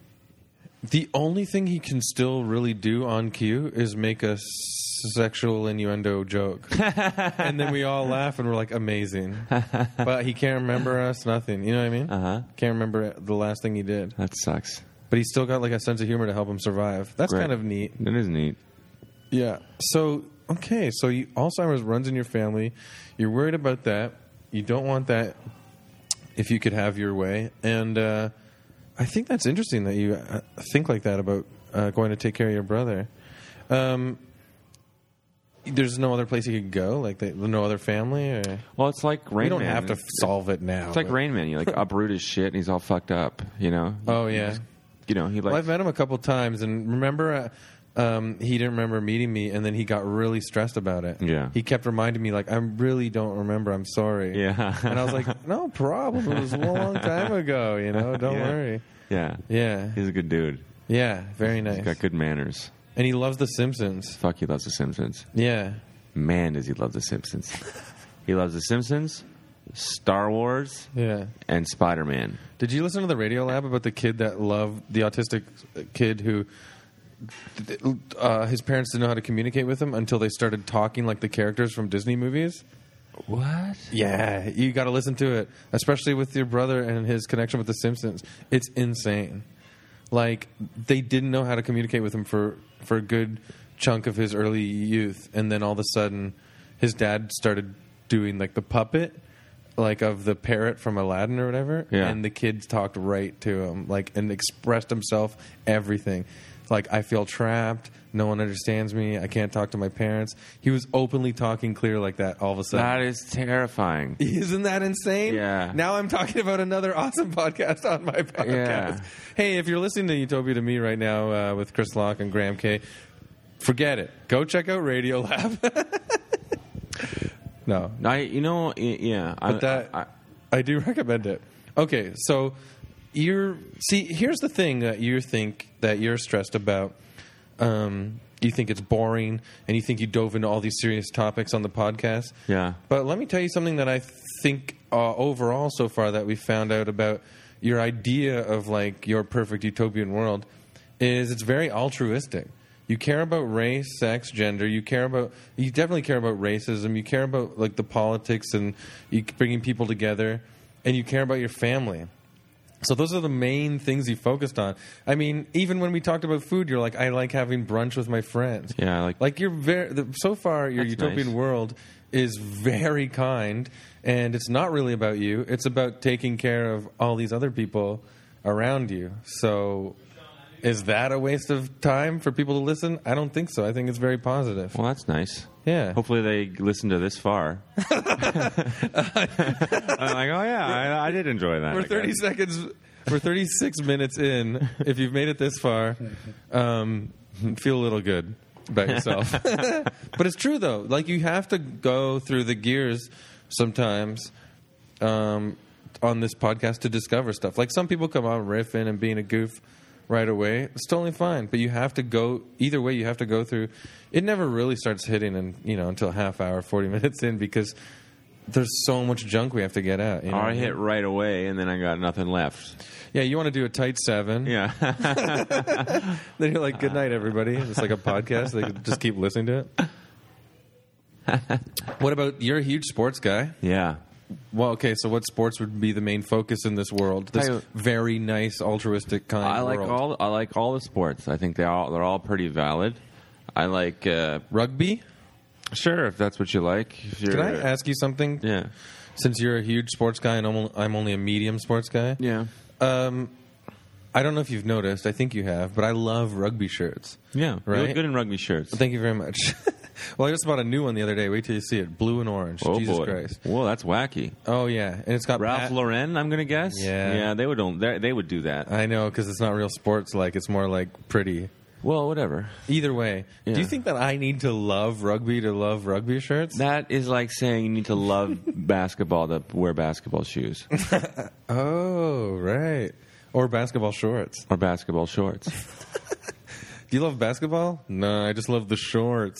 the only thing he can still really do on cue is make a sexual innuendo joke. And then we all laugh and we're like, amazing. But he can't remember us, nothing. You know what I mean? Uh huh. Can't remember the last thing he did. That sucks. But he's still got like a sense of humor to help him survive. That's Great. kind of neat. That is neat. Yeah. So, okay. So you, Alzheimer's runs in your family. You're worried about that. You don't want that if you could have your way. And uh, I think that's interesting that you uh, think like that about uh, going to take care of your brother. Um, there's no other place you could go? Like the, no other family? Or? Well, it's like Rain We don't Man. have to solve it now. It's like but- Rain Man. You like uproot his shit and he's all fucked up. You know. Oh, You yeah. just- You know he like. Well, I've met him a couple times, and remember, uh, um, he didn't remember meeting me, and then he got really stressed about it. Yeah. he kept reminding me, like, I really don't remember. I'm sorry. Yeah. and I was like, no problem. It was a long time ago. You know, don't Yeah. worry. yeah. Yeah, He's a good dude. yeah, very nice. He's got good manners. And he loves The Simpsons. Fuck, he loves The Simpsons. Yeah, Man, does he love The Simpsons. He loves The Simpsons, Star Wars, yeah. and Spider Man. Did you listen to the Radio Lab about the kid that loved the autistic kid who? Uh, his parents didn't know how to communicate with him until they started talking like the characters from Disney movies. What? Yeah, you got to listen to it, especially with your brother and his connection with The Simpsons. It's insane. Like they didn't know how to communicate with him for for a good chunk of his early youth, and then all of a sudden, his dad started doing like the puppet, like of the parrot from Aladdin or whatever, Yeah. and the kids talked right to him, like and expressed himself everything. Like I feel trapped. No one understands me. I can't talk to my parents. He was openly talking clear like that all of a sudden. That is terrifying. Isn't that insane? Yeah. Now I'm talking about another awesome podcast on my podcast. Yeah. Hey, if you're listening to Utopia to Me right now uh, with Chris Locke and Graham K, forget it. Go check out Radio Lab. no, I, you know, y- yeah. I, but that I, I do recommend it. Okay, so you're see. Here's the thing that you think that you're stressed about. Um, you think it's boring, and you think you dove into all these serious topics on the podcast. yeah. But let me tell you something that I think uh, overall so far that we found out about your idea of like your perfect utopian world is it's very altruistic. You care about race, sex, gender. You care about you definitely care about racism. You care about like the politics and you bringing people together, and you care about your family. So those are the main things you focused on. I mean, even when we talked about food, you're like, I like having brunch with my friends. Yeah, I like- like you're very. The, so far, your That's utopian nice. world is very kind, and it's not really about you. It's about taking care of all these other people around you. So Is that a waste of time for people to listen? I don't think so. I think it's very positive. Well, that's nice. Yeah. Hopefully they listen to this far. I'm like, oh yeah, I, I did enjoy that. We're I thirty guess. seconds. We're thirty-six minutes in. If you've made it this far, um, feel a little good about yourself. But it's true though. Like you have to go through the gears sometimes um, on this podcast to discover stuff. Like some people come out riffing and being a goof right away. It's totally fine. But you have to go either way. You have to go through. It never really starts hitting, and you know, until a half hour, forty minutes in, because there's so much junk we have to get out. You know Or what I I mean? hit right away, and then I got nothing left. Yeah, you want to do a tight seven. Yeah. Then you're like, good night, everybody. It's like a podcast. They could just keep listening to it. What about, you're a huge sports guy. yeah. Well, okay, so what sports would be the main focus in this world? This Tell you- very nice, altruistic kind I of like world. all I like all the sports. I think they all they're all pretty valid. I like uh, Rugby? sure if that's what you like. If you're, Can I ask you something? Yeah. Since you're a huge sports guy and I'm only- I'm only a medium sports guy. Yeah. Um, I don't know if you've noticed. I think you have, but I love rugby shirts. Yeah. You Right? look good in rugby shirts. Thank you very much. Well, I just bought a new one the other day. Wait till you see it. Blue and orange. Oh Jesus boy. Christ. Whoa, that's wacky. Oh, yeah. And it's got Ralph Pat- Lauren, I'm gonna guess. Yeah. Yeah, they would own, they they would do that. I know, because it's not real sports like. It's more like pretty. Well, whatever. Either way. Yeah. Do you think that I need to love rugby to love rugby shirts? That is like saying you need to love basketball to wear basketball shoes Oh, right. Or basketball shorts. or basketball shorts. Do you love basketball? No, I just love the shorts.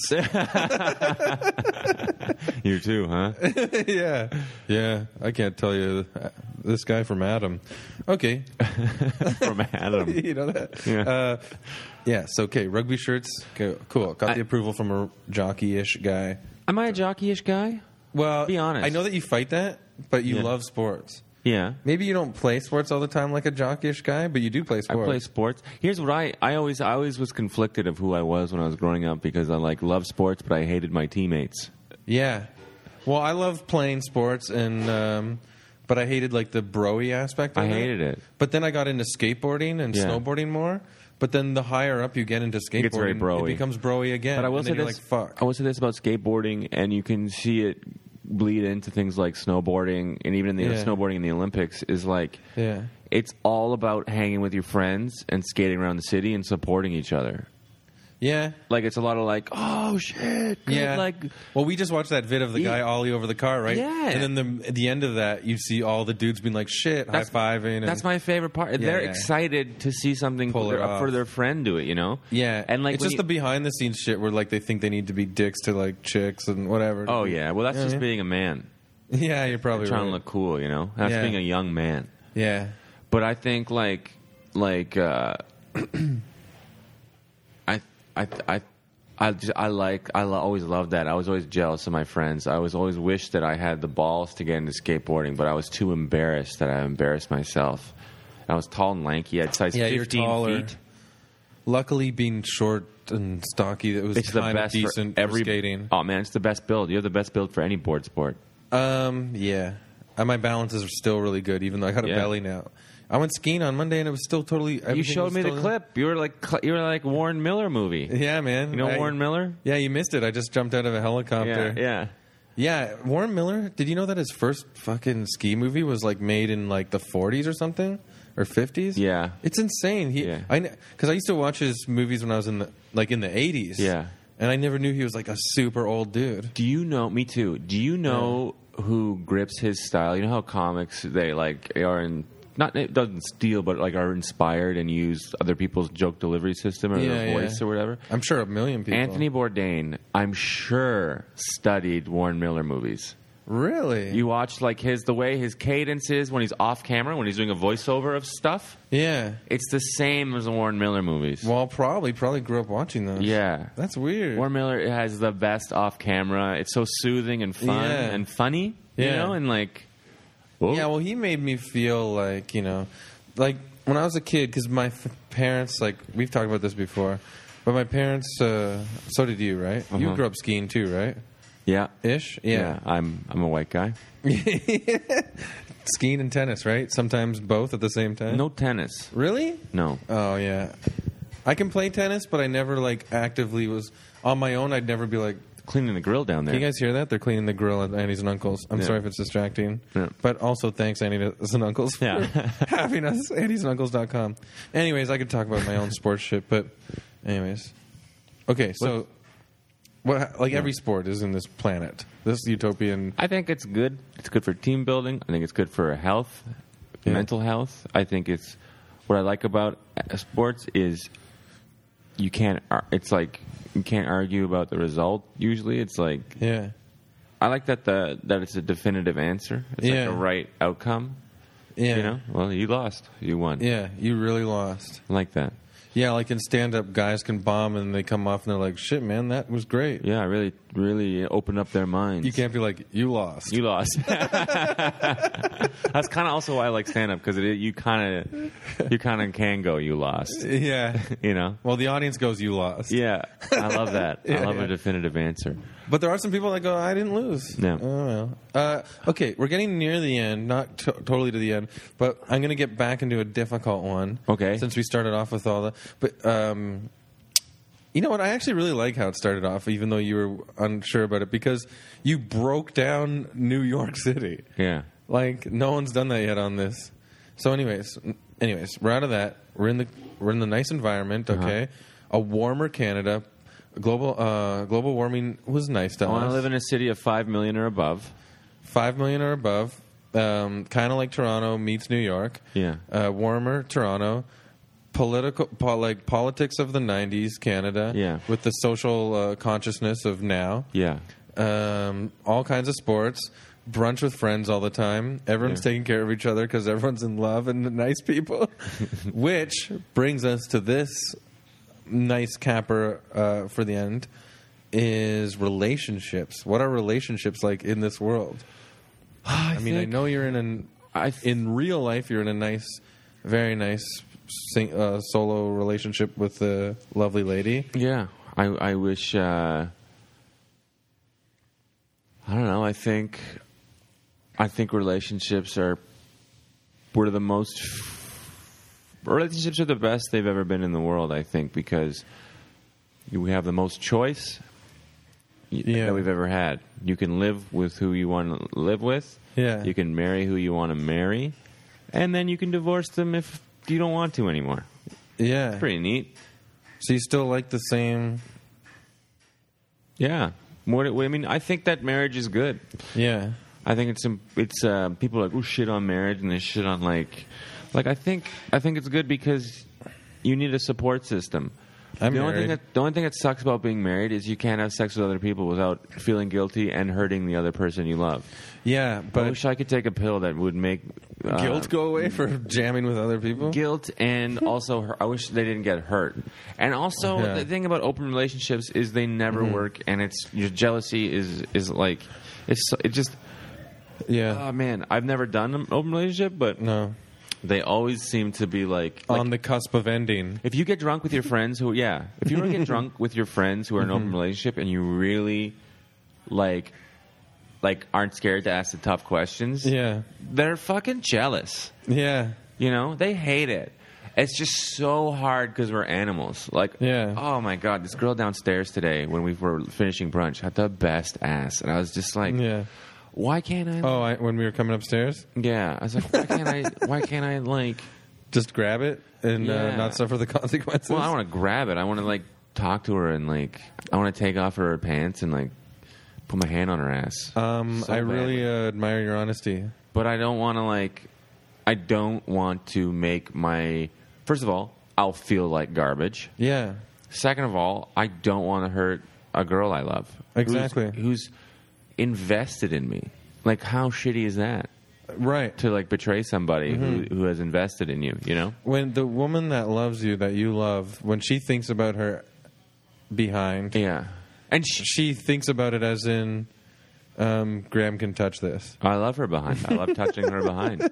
You too, huh? Yeah. Yeah. I can't tell you uh, this guy from Adam. Okay. From Adam. You know that? Yeah. Uh, yes. Okay. Rugby shirts. Okay, cool. Got I- the approval from a jockey-ish guy. Am I a jockey-ish guy? Well, Be honest. I know that you fight that, but you Yeah. love sports. Yeah. Maybe you don't play sports all the time like a jockey-ish guy, but you do play I sports. play sports. Here's what I I always I always was conflicted of who I was when I was growing up because I like loved sports, but I hated my teammates. Yeah. Well, I love playing sports, and um, but I hated like the bro-y aspect of I it. hated it. But then I got into skateboarding and Yeah. snowboarding more. But then the higher up you get into skateboarding, gets very bro-y. it becomes bro-y again. But I will and say then you're this. like, fuck. I will say this about skateboarding, and you can see it bleed into things like snowboarding, and even in the Yeah. snowboarding in the Olympics is like Yeah. it's all about hanging with your friends and skating around the city and supporting each other. Yeah. Like it's a lot of like, oh shit, good, Yeah. like Well, we just watched that vid of the guy Yeah. ollie over the car, right? Yeah. And then the, at the end of that, you see all the dudes being like, shit, high That's- fiving. And, that's my favorite part. They're yeah. excited to see something Pull for it their, off. for their friend do it, you know? Yeah. and like it's when just you- the behind the scenes shit where like they think they need to be dicks to like chicks and whatever. Oh yeah, well that's Yeah, just yeah. being a man, Yeah, you're probably trying right. to look cool, you know? That's Yeah. being a young man. Yeah. But I think like like uh, I I I I just, I like I lo- always loved that. I was always jealous of my friends. I was always wished that I had the balls to get into skateboarding, but I was too embarrassed that I embarrassed myself. I was tall and lanky. I had size Yeah, you're fifteen taller. feet. Luckily, being short and stocky, that was It's the kind of best decent for every for skating. Oh man, it's the best build. You have the best build for any board sport. Um, yeah. Uh, my balances are still really good, even though I got a Yeah. belly now. I went skiing on Monday, and it was still totally. You everything showed was me the still- clip. You were like cl- you were like Warren Miller movie. Yeah, man. You know I- Warren Miller? Yeah, you missed it. I just jumped out of a helicopter. Yeah, yeah. Yeah, Warren Miller. Did you know that his first fucking ski movie was like made in like the forties or something, or fifties? Yeah. it's insane. He, Yeah. I because I used to watch his movies when I was in the like in the eighties. Yeah. and I never knew he was like a super old dude. Do you know? Me too. Do you know who grips his style? You know how comics they like are in not it doesn't steal, but like are inspired and use other people's joke delivery system or Yeah, their voice yeah. or whatever. I'm sure a million people. Anthony Bourdain, I'm sure, studied Warren Miller movies. really? You watch like his the way his cadence is when he's off camera when he's doing a voiceover of stuff. yeah. It's the same as the Warren Miller movies. Well, probably probably grew up watching those. Yeah. that's weird. Warren Miller has the best off camera. It's so soothing and fun Yeah. and funny, you Yeah. know, and like, whoa. Yeah, well, he made me feel like, you know, like when I was a kid, because my f- parents, like, we've talked about this before, but my parents, uh, so did you, right? You Uh-huh. grew up skiing too, right? yeah, Ish? yeah, Yeah. I'm I'm a white guy. Skiing and tennis, right? Sometimes both at the same time? No tennis. Really? No. Oh, yeah. I can play tennis, but I never like actively was on my own. I'd never be like Cleaning the grill down there. Can you guys hear that? They're cleaning the grill at Andy's and Uncle's. I'm Yeah. sorry if it's distracting. Yeah. But also thanks, Andy's and Uncle's, for Yeah. having us. Andy's and Uncle's dot com. Anyways, I could talk about my own sports shit, but anyways. Okay, so what? Like every sport is in this planet. This utopian. I think it's good. It's good for team building. I think it's good for health, Yeah. mental health. I think it's what I like about uh, sports is you can't. ar- It's like you can't argue about the result. Usually, it's like Yeah. I like that the that it's a definitive answer. It's Yeah. like a right outcome. Yeah. You know, well, you lost, you won. Yeah, you really lost. I like that. Yeah, like in stand-up, guys can bomb and they come off and they're like, "Shit, man, that was great." Yeah, really, really opened up their minds. You can't be like, "You lost." You lost. That's kind of also why I like stand up because you kind of you kind of can go you lost. Yeah. You know. Well, the audience goes, "You lost." Yeah, I love that. Yeah, I love yeah. a definitive answer. But there are some people that go, "I didn't lose." No. Oh, well. Uh, okay, we're getting near the end, not to- totally to the end, but I'm going to get back into a difficult one. Okay. Since we started off with all the, but um, you know what? I actually really like how it started off, even though you were unsure about it, because you broke down New York City. Yeah. Like no one's done that yet on this. So, anyways, anyways, we're out of that. We're in the we're in the nice environment. Okay, Uh-huh. a warmer Canada. Global uh, global warming was nice to I want to us. live in a city of five million or above. Five million or above. Um, kind of like Toronto meets New York. Yeah. Uh, warmer Toronto. Political, po- like politics of the nineties, Canada. Yeah. With the social uh, consciousness of now. Yeah. Um, all kinds of sports. Brunch with friends all the time. Everyone's Yeah. taking care of each other because everyone's in love and nice people. Which brings us to this nice capper uh, for the end is relationships. What are relationships like in this world? I, mean, I think- know you're in an I th- in real life you're in a nice, very nice sing, uh, solo relationship with a lovely lady. Yeah. I I wish. Uh, I don't know. I think. I think relationships are. Were the most. Relationships are the best they've ever been in the world. I think because we have the most choice Yeah. that we've ever had. You can live with who you want to live with. Yeah. You can marry who you want to marry, and then you can divorce them if you don't want to anymore. Yeah. Pretty neat. So you still like the same? Yeah. More, I mean, I think that marriage is good. Yeah. I think it's it's uh, people are like, oh, shit on marriage, and they shit on like, like I think I think it's good because you need a support system. I'm the only thing married. that the only thing that sucks about being married is you can't have sex with other people without feeling guilty and hurting the other person you love. Yeah, I but wish I could take a pill that would make uh, guilt go away for jamming with other people. guilt and also hurt. I wish they didn't get hurt. And also Yeah. the thing about open relationships is they never work, and it's your jealousy is is like it's it just Yeah. oh man, I've never done an open relationship, but No. they always seem to be like, like On the cusp of ending. if you get drunk with your friends who yeah, if you ever get drunk with your friends who are in an open relationship and you really like like aren't scared to ask the tough questions, Yeah. they're fucking jealous. Yeah. You know, they hate it. It's just so hard because we're animals. Like, Yeah. oh my god, this girl downstairs today when we were finishing brunch had the best ass, and I was just like, Yeah. why can't I? Oh, I, when we were coming upstairs, Yeah, I was like, why can't I? Why can't I like? just grab it and uh, Yeah. not suffer the consequences. Well, I want to grab it. I want to like talk to her and like I want to take off her pants and like put my hand on her ass. um, So I really badly. uh, admire your honesty. But I don't want to like. I don't want to make my. First of all, I'll feel like garbage. Yeah. Second of all, I don't want to hurt a girl I love. Who's- Exactly. Who's, invested in me. Like, how shitty is that? Right. To, like, betray somebody Mm-hmm. who, who has invested in you, you know? When the woman that loves you, that you love, when she thinks about her behind, Yeah. And she, she thinks about it as in, um, Graham can touch this. I love her behind. I love touching her behind.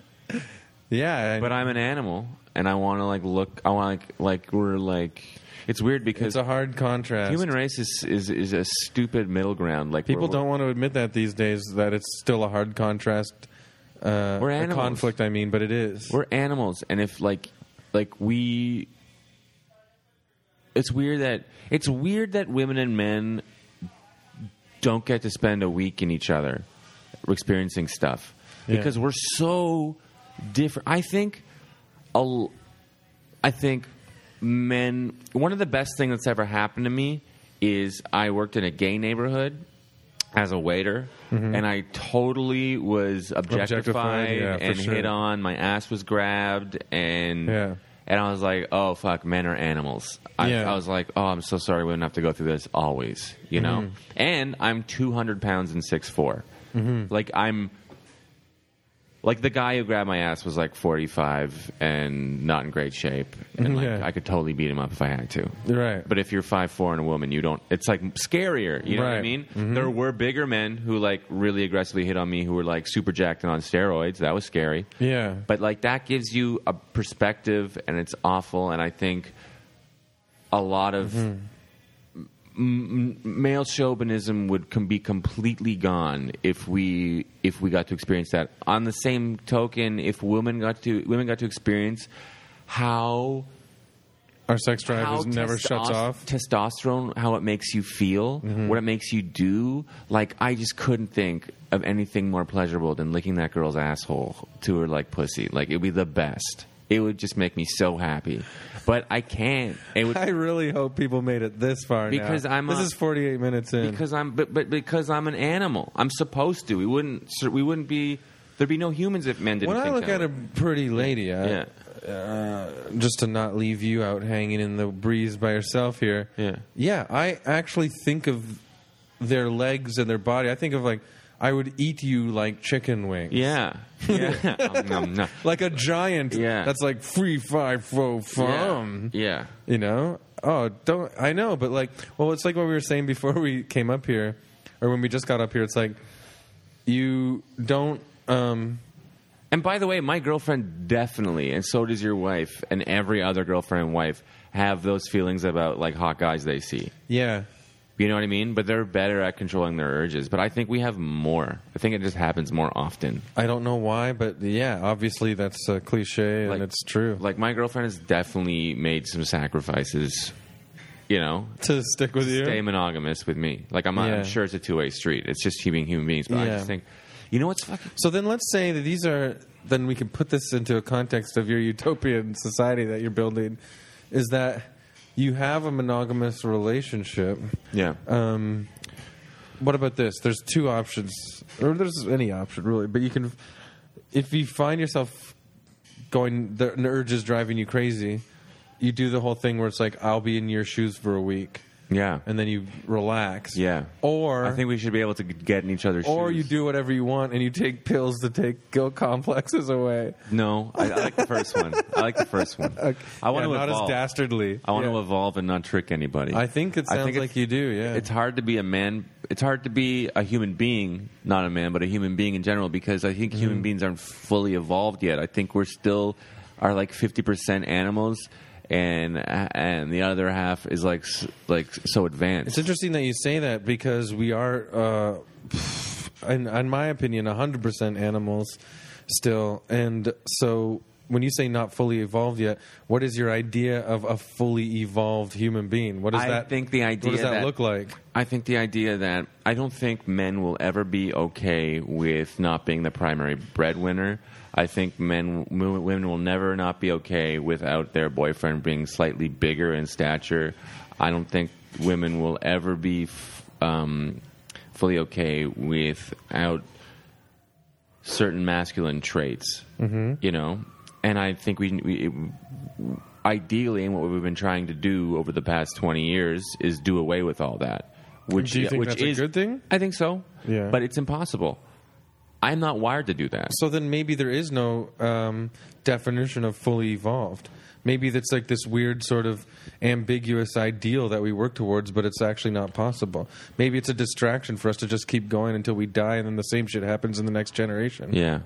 Yeah. and But I'm an animal, and I want to, like, look... I want, like, like, we're, like... It's weird because it's a hard contrast. human race is, is, is a stupid middle ground. Like People we're- don't want to admit that these days, that it's still a hard contrast. Uh, We're a animals. conflict, I mean, but it is. We're animals, and if like, like we, it's weird that it's weird that women and men don't get to spend a week in each other experiencing stuff Yeah. because we're so different. I think, a, I think men. One of the best things that's ever happened to me is I worked in a gay neighborhood as a waiter, mm-hmm. and I totally was objectified, Objectified, yeah, for and sure. hit on. My ass was grabbed, and Yeah. and I was like, oh fuck, men are animals. I, Yeah. I was like, oh, I'm so sorry, we don't have to go through this always, you know. Mm-hmm. And I'm two hundred pounds and six foot four. Mm-hmm. Like I'm. Like the guy who grabbed my ass was like forty-five and not in great shape, and like Yeah. I could totally beat him up if I had to. Right. But if you're five foot four and a woman, you don't. It's like scarier. You know what I Right. mean? Mm-hmm. There were bigger men who like really aggressively hit on me, who were like super jacked and on steroids. That was scary. Yeah. But like that gives you a perspective, and it's awful. And I think a lot of Mm-hmm. m- male chauvinism would com- be completely gone if we if we got to experience that. On the same token, if women got to women got to experience how Our sex drive how is never testos- shuts off. testosterone, how it makes you feel, Mm-hmm. what it makes you do. Like I just couldn't think of anything more pleasurable than licking that girl's asshole to her like pussy. Like it would be the best. It would just make me so happy, but I can't. It would I really hope people made it this far Because now. I'm This a- is forty-eight minutes in. because I'm but, but because I'm an animal. I'm supposed to. We wouldn't we wouldn't be there'd be no humans if men didn't when I think look that at a way. pretty lady, I, Yeah. uh, just to not leave you out hanging in the breeze by yourself here. Yeah. Yeah, I actually think of their legs and their body. I think of like I would eat you like chicken wings. Yeah. Yeah. Um, nom, nom. Like a giant. Yeah. That's like free five four fum. Yeah. You know? Oh, don't I know, but like well it's like what we were saying before we came up here or when we just got up here, it's like you don't um And by the way, my girlfriend definitely, and so does your wife, and every other girlfriend and wife have those feelings about like hot guys they see. yeah. You know what I mean? But they're better at controlling their urges. But I think we have more. I think it just happens more often. I don't know why, but yeah, obviously that's a cliche and Like- it's true. Like my girlfriend has definitely made some sacrifices, you know, To stick with you. stay monogamous with me. Like I'm, not, Yeah. I'm sure it's a two way street. It's just human human beings. But I Yeah. just think, you know what's fucking So then let's say that these are, then we can put this into a context of your utopian society that you're building, is that you have a monogamous relationship. yeah. Um, what about this? There's two options, or there's any option really, but you can, if you find yourself going, the urge is driving you crazy, you do the whole thing where it's like, I'll be in your shoes for a week. Yeah. And then you relax. Yeah. Or I think we should be able to get in each other's or shoes. you do whatever you want and you take pills to take guilt complexes away. No, I, I like the first one. I like the first one. Okay. I want Yeah, to not evolve. as dastardly. I want Yeah. to evolve and not trick anybody. I think it I sounds think like it's- you do. Yeah. It's hard to be a man. It's hard to be a human being, not a man, but a human being in general, because I think Mm-hmm. human beings aren't fully evolved yet. I think we're still are like fifty percent animals, and and the other half is like s- like so advanced. It's interesting that you say that because we are, uh, in, in my opinion, one hundred percent animals still. And so when you say not fully evolved yet, what is your idea of a fully evolved human being? What does I that think the idea What does that, that- look like? I think the idea that I don't think men will ever be okay with not being the primary breadwinner. I think men, women will never not be okay without their boyfriend being slightly bigger in stature. I don't think women will ever be f- um, fully okay without certain masculine traits. Mm-hmm. You know, and I think we, we ideally, and what we've been trying to do over the past twenty years is do away with all that. Which, Do you think which that's a is, good thing? I think so. Yeah. But it's impossible. I'm not wired to do that. So then maybe there is no um, definition of fully evolved. Maybe that's like this weird sort of ambiguous ideal that we work towards, but it's actually not possible. Maybe it's a distraction for us to just keep going until we die, and then the same shit happens in the next generation. Yeah.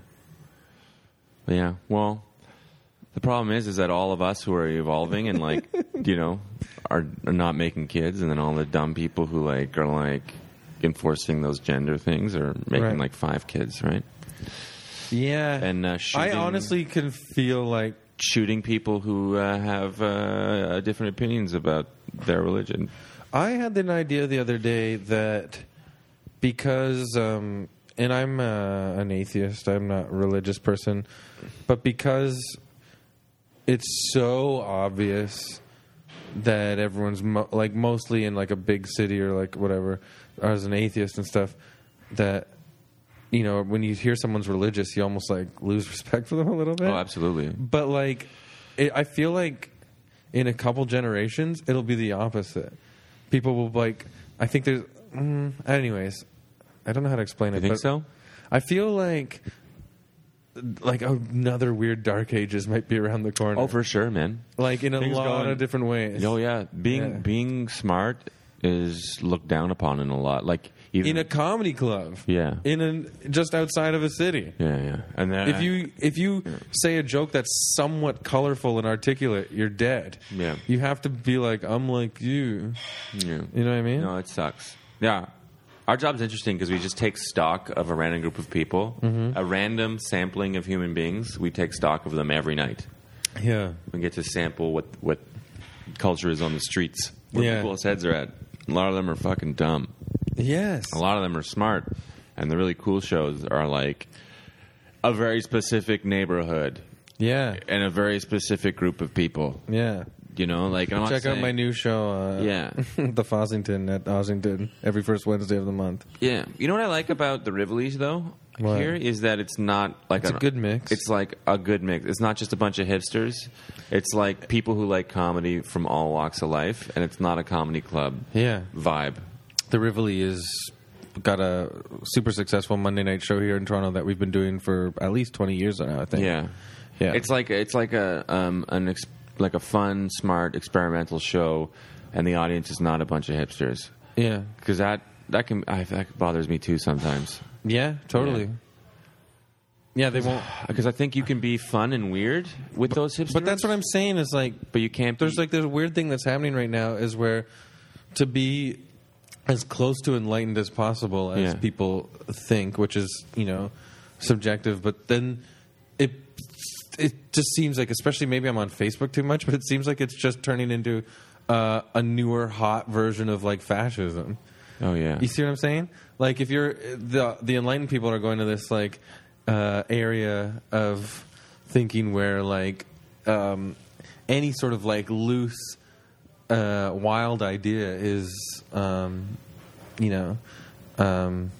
Yeah. Well, the problem is, is that all of us who are evolving and like, you know, are, are not making kids, and then all the dumb people who like are like enforcing those gender things are making Right. like five kids, right? Yeah. And uh, I shooting, honestly can feel like shooting people who uh, have uh, different opinions about their religion. I had an idea the other day that because, um, and I'm uh, an atheist, I'm not a religious person, but because it's so obvious that everyone's mo- like mostly in like a big city or like whatever, as an atheist and stuff, that, you know, when you hear someone's religious, you almost like lose respect for them a little bit. Oh, absolutely. But like, it, I feel like in a couple generations, it'll be the opposite. People will like, I think there's, mm, anyways, I don't know how to explain You it. think but so? I feel like, like another weird dark ages might be around the corner. Oh, for sure, man. Like in a Things lot going- of different ways. Oh, yeah. Being Yeah. being smart is looked down upon in a lot. Like even In a comedy club. Yeah. In a, just outside of a city. yeah, yeah. And then If you if you say a joke that's somewhat colorful and articulate, you're dead. Yeah. You have to be like, I'm like you. yeah. You know what I mean? No, it sucks. Yeah. Our job's interesting because we just take stock of a random group of people, Mm-hmm. a random sampling of human beings. We take stock of them every night. Yeah. We get to sample what what culture is on the streets, where Yeah. people's heads are at. A lot of them are fucking dumb. Yes. A lot of them are smart, and the really cool shows are like a very specific neighborhood Yeah. and a very specific group of people. Yeah. You know, like I'm not Check out saying- my new show, uh, Yeah. The Fossington at Ossington, every first Wednesday of the month. Yeah, you know what I like about the Rivolies though What? here is that it's not like It's a an- good mix. It's like a good mix. It's not just a bunch of hipsters. It's like people who like comedy from all walks of life, and it's not a comedy club Yeah. vibe. The Rivoli is got a super successful Monday night show here in Toronto that we've been doing for at least twenty years now, I think. Yeah, Yeah. It's like it's like a um an ex- like a fun, smart, experimental show, and the audience is not a bunch of hipsters. Yeah. Because that that can I, that bothers me too sometimes. Yeah, totally. Yeah. Yeah, they won't. Because I think you can be fun and weird with those hipsters. But that's what I'm saying is like, But you can't. there's be, like this weird thing that's happening right now is where to be as close to enlightened as possible as Yeah. people think, which is, you know, subjective, but then it it just seems like, especially maybe I'm on Facebook too much, but it seems like it's just turning into uh, a newer hot version of like fascism. Oh yeah. You see what I'm saying? Like if you're the the enlightened people are going to this like uh, area of thinking where like um, any sort of like loose uh, wild idea is um, you know um,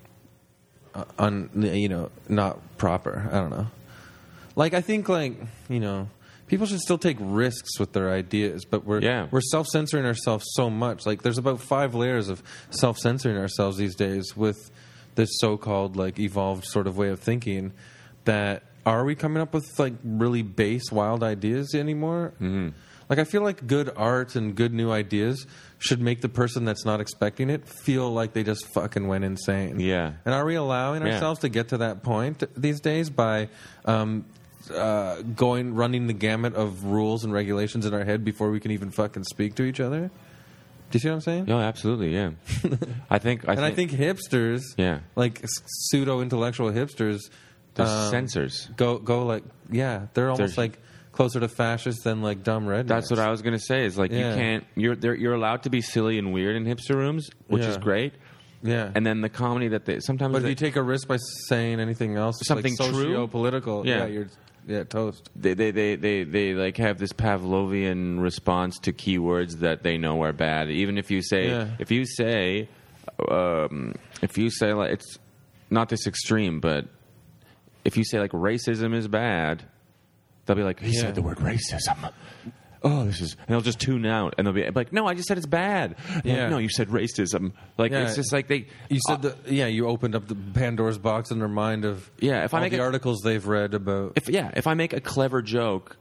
un, you know not proper. I don't know. Like I think like you know. People should still take risks with their ideas, but we're Yeah. we're self-censoring ourselves so much. Like there's about five layers of self-censoring ourselves these days with this so-called like evolved sort of way of thinking. That are we coming up with like really base wild ideas anymore? Mm-hmm. Like I feel like good art and good new ideas should make the person that's not expecting it feel like they just fucking went insane. Yeah. And are we allowing Yeah. ourselves to get to that point these days by um, uh, going running the gamut of rules and regulations in our head before we can even fucking speak to each other? Do you see what I'm saying? No, absolutely, yeah. I think, I and I think hipsters, Yeah. like pseudo intellectual hipsters, there's um, censors. go go like yeah, they're almost There's- like closer to fascists than like dumb rednecks. That's what I was gonna say. Is like Yeah. you can't. You're there, you're allowed to be silly and weird in hipster rooms, which is Yeah. great. Yeah, And then the comedy that they sometimes. but if they, you take a risk by saying anything else, Something like true? socio-political, Yeah. yeah, you're yeah toast. they, they, they, they, they like have this Pavlovian response to keywords that they know are bad. Even if you say, Yeah. if you say, um, if you say like it's not this extreme, but if you say like racism is bad, they'll be like, he Yeah. said the word racism. Oh, this is, and they'll just tune out, and they'll be like, "No, I just said it's bad." And they're like, Yeah. no, you said racism. Like Yeah. it's just like they. You said that, yeah. You opened up the Pandora's box in their mind of Yeah, if I all make the a- articles they've read about. If yeah, if I make a clever joke,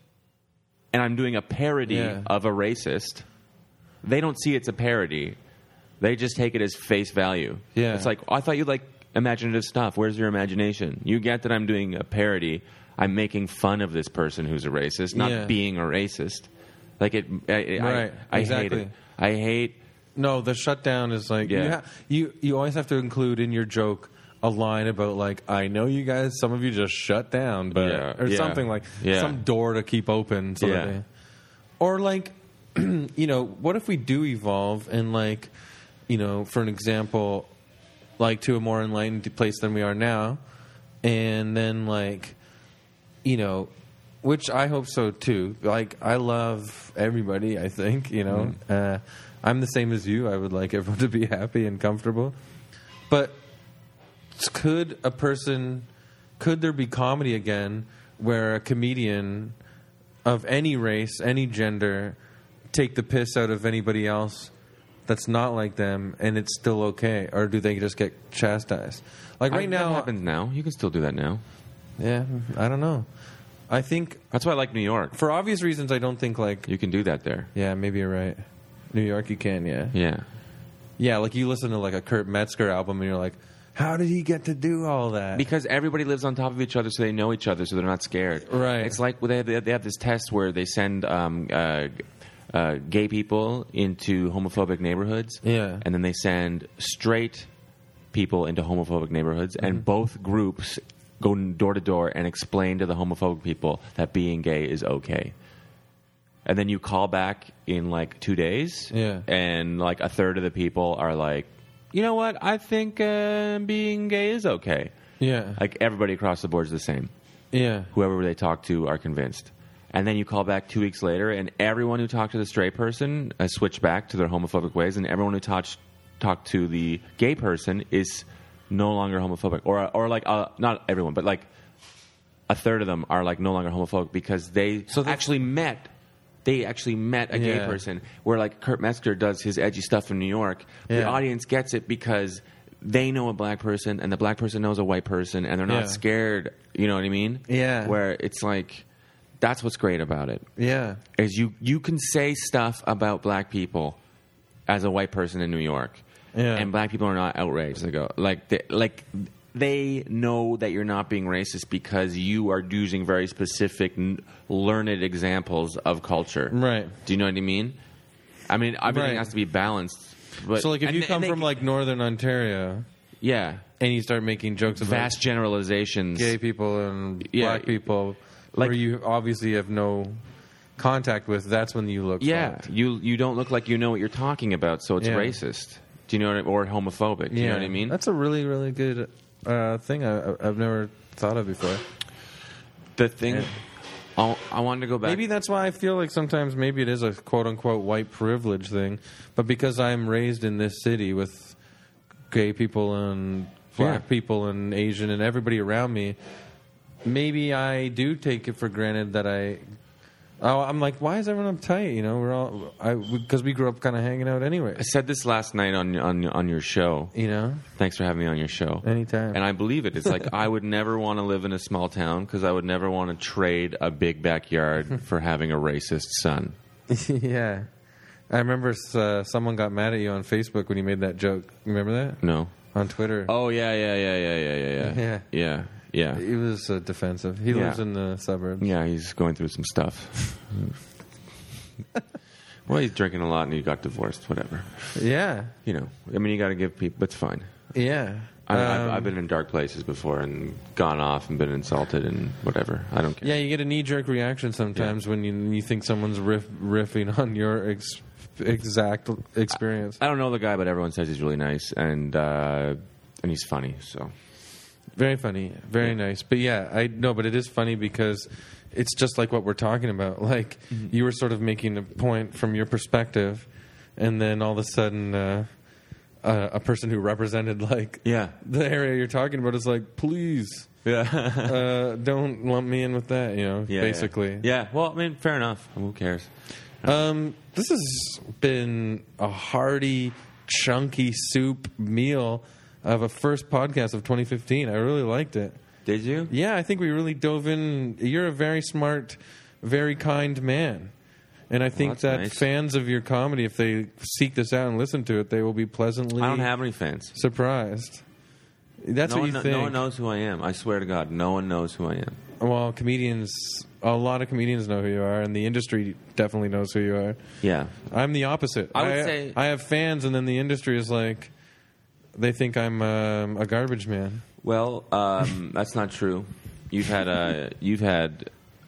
and I'm doing a parody Yeah. of a racist, they don't see it's a parody. They just take it as face value. Yeah. It's like, I thought you like imaginative stuff. Where's your imagination? You get that I'm doing a parody. I'm making fun of this person who's a racist, not Yeah. being a racist. Like it, I, I, Right, I, I exactly. hate it. I hate. No, the shutdown is like Yeah. you, ha- you. You always have to include in your joke a line about like, I know you guys, some of you just shut down, but Yeah, or yeah, something like yeah. some door to keep open. So Yeah. that they, or like you know, what if we do evolve and, like, you know, for an example, like to a more enlightened place than we are now, and then, like, you know, which I hope so too. Like, I love everybody, I think, you know. Mm. Uh, I'm the same as you. I would like everyone to be happy and comfortable. But could a person, could there be comedy again where a comedian of any race, any gender, take the piss out of anybody else that's not like them, and it's still okay? Or do they just get chastised? Like right I, now, that happens now. You can still do that now. Yeah, I don't know. I think that's why I like New York. For obvious reasons, I don't think like you can do that there. Yeah, maybe you're right. New York, you can. Yeah. Yeah. Yeah, like you listen to like a Kurt Metzger album, and you're like, how did he get to do all that? Because everybody lives on top of each other, so they know each other, so they're not scared. Right. It's like well, they have, they have this test where they send um, uh, uh, gay people into homophobic neighborhoods. Yeah. And then they send straight people into homophobic neighborhoods, mm-hmm. and both groups go door to door and explain to the homophobic people that being gay is okay. And then you call back in like two days, yeah. and like a third of the people are like, you know what, I think uh, being gay is okay. Yeah. Like everybody across the board is the same. Yeah. Whoever they talk to are convinced. And then you call back two weeks later, and everyone who talked to the straight person has switched back to their homophobic ways, and everyone who talked talked to the gay person is no longer homophobic. Or, or like, uh, not everyone, but like a third of them are like no longer homophobic because they so actually met... They actually met a gay yeah. person, where like Kurt Metzger does his edgy stuff in New York. Yeah. The audience gets it because they know a black person, and the black person knows a white person, and they're not yeah. scared. You know what I mean? Yeah. Where it's like, that's what's great about it. Yeah. Is you you can say stuff about black people as a white person in New York, yeah. and black people are not outraged. They go like they, like. They know that you're not being racist because you are using very specific, n- learned examples of culture. Right. Do you know what I mean? I mean, everything right. has to be balanced. But, so, like, if and, you come they, from, like, Northern Ontario... Yeah. And you start making jokes about... Vast generalizations. Gay people and yeah. black people, like, where you obviously have no contact with, that's when you look Yeah. fucked. You you don't look like you know what you're talking about, so it's yeah. racist. Do you know what I, or homophobic. Do yeah. you know what I mean? That's a really, really good... Uh, thing I, I've never thought of before. The thing, yeah. I'll, I wanted to go back. Maybe that's why I feel like sometimes maybe it is a quote unquote white privilege thing, but because I'm raised in this city with gay people and black yeah. people and Asian and everybody around me, maybe I do take it for granted that I. Oh, I'm like, why is everyone uptight? You know, we're all because we grew up kind of hanging out anyway. I said this last night on on on your show. You know, thanks for having me on your show. Anytime. And I believe it. It's like I would never want to live in a small town because I would never want to trade a big backyard for having a racist son. Yeah, I remember uh, someone got mad at you on Facebook when you made that joke. You remember that? No. On Twitter. Oh yeah, yeah, yeah, yeah, yeah, yeah, yeah, yeah, yeah. Yeah. He was uh, defensive. He yeah. lives in the suburbs. Yeah, he's going through some stuff. Well, he's drinking a lot and he got divorced. Whatever. Yeah. You know, I mean, you got to give people. It's fine. Yeah. I, um, I've, I've been in dark places before and gone off and been insulted and whatever. I don't care. Yeah, you get a knee-jerk reaction sometimes yeah. when you you think someone's riff, riffing on your ex, exact experience. I, I don't know the guy, but everyone says he's really nice and uh, and he's funny. So. Very funny, very yeah. nice. But yeah, I know, but it is funny because it's just like what we're talking about. Like mm-hmm. you were sort of making a point from your perspective, and then all of a sudden, uh, uh, a person who represented like yeah. the area you're talking about is like, please, yeah, uh, don't lump me in with that. You know, yeah, basically. Yeah. yeah. Well, I mean, fair enough. Who cares? Um, this has been a hearty, chunky soup meal of a first podcast of twenty fifteen. I really liked it. Did you? Yeah, I think we really dove in. You're a very smart, very kind man. And I think well, that nice. fans of your comedy, if they seek this out and listen to it, they will be pleasantly I don't have any fans. surprised. That's no what you one, think. No one knows who I am. I swear to God, no one knows who I am. Well, comedians, a lot of comedians know who you are, and the industry definitely knows who you are. Yeah. I'm the opposite. I would I, say... I have fans, and then the industry is like... They think I'm um, a garbage man. Well, um, that's not true. You've had a you've had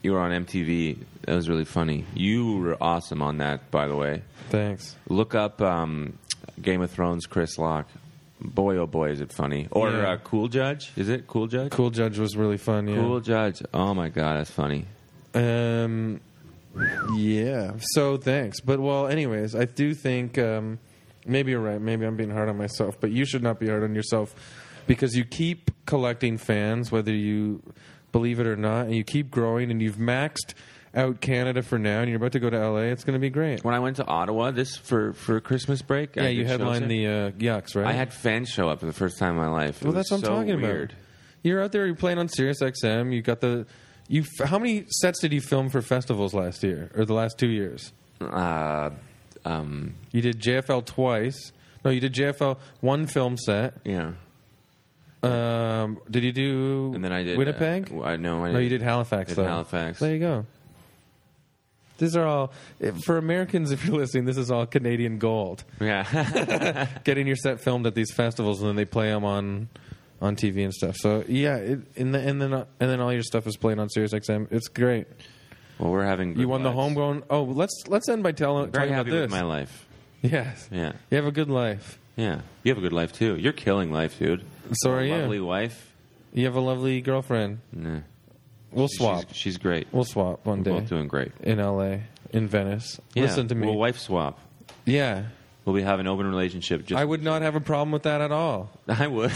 you were on M T V. That was really funny. You were awesome on that, by the way. Thanks. Look up um, Game of Thrones Chris Lock. Boy, oh boy, is it funny. Or Yeah. uh, Cool Judge. Is it Cool Judge? Cool Judge was really fun. Yeah. Cool Judge. Oh, my God, that's funny. Um, yeah. So thanks. But well, anyways, I do think um, maybe you're right. Maybe I'm being hard on myself, but you should not be hard on yourself because you keep collecting fans, whether you believe it or not, and you keep growing, and you've maxed out Canada for now, and you're about to go to L A. It's going to be great. When I went to Ottawa this for, for Christmas break, Yeah, I you did shows headlined there. the uh, Yucks, right? I had fans show up for the first time in my life. It Well, was that's what I'm so talking weird. about. You're out there. You're playing on Sirius X M. You got the. You. How many sets did you film for festivals last year or the last two years? Uh, um, You did J F L twice. No, you did J F L one film set. yeah. Um, did you do And then I did Winnipeg? Uh, I know. I no, you did Halifax. did though. Halifax. There you go. These are all for Americans. If you're listening, this is all Canadian gold. Yeah. Getting your set filmed at these festivals, and then they play them on on T V and stuff. So yeah, it, and, the, and then uh, and then all your stuff is playing on Sirius X M. It's great. Well, we're having. Good You won the lives. homegrown. Oh, let's let's end by telling I'm very talking happy about with this. my life. Yes. Yeah. You have a good life. Yeah. You have a good life too. You're killing life, dude. So are you. Lovely wife. You have a lovely girlfriend. Nah. We'll She's- swap. She's, she's great. We'll swap one We're day both doing great. in L A, in Venice. Yeah. Listen to me. We'll wife swap. Yeah. We'll be having an open relationship. Just I would not have a problem with that at all. I would.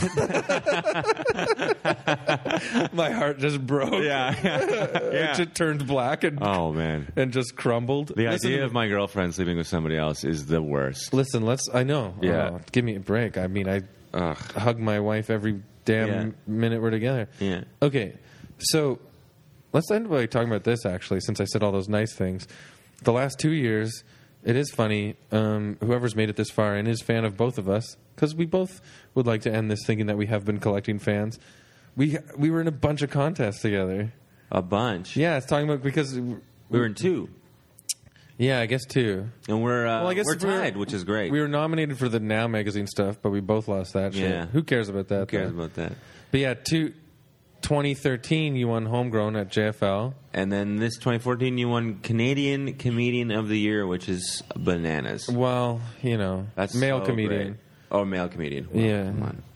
My heart just broke. yeah. It just turned black and Oh man. and just crumbled. The listen, idea of my girlfriend sleeping with somebody else is the worst. listen, let's. I know. Yeah. Oh, give me a break. I mean, I Ugh. hug my wife every damn Yeah. minute we're together. Yeah. Okay, so let's end by talking about this. Actually, since I said all those nice things, the last two years, it is funny. Um, whoever's made it this far and is a fan of both of us, because we both would like to end this thinking that we have been collecting fans. We we were in a bunch of contests together. A bunch. Yeah, it's talking about because We were in two. yeah, I guess two. And we're uh, Well, I guess we're we were- tied, which is great. We were nominated for the Now magazine stuff, but we both lost that shit. Yeah. Who cares about that? Who cares though? about that? But yeah, two, twenty thirteen, you won Homegrown at J F L. And then this twenty fourteen, you won Canadian Comedian of the Year, which is bananas. Well, you know, That's male so comedian. great. Oh, male comedian. Well, Yeah. Come on.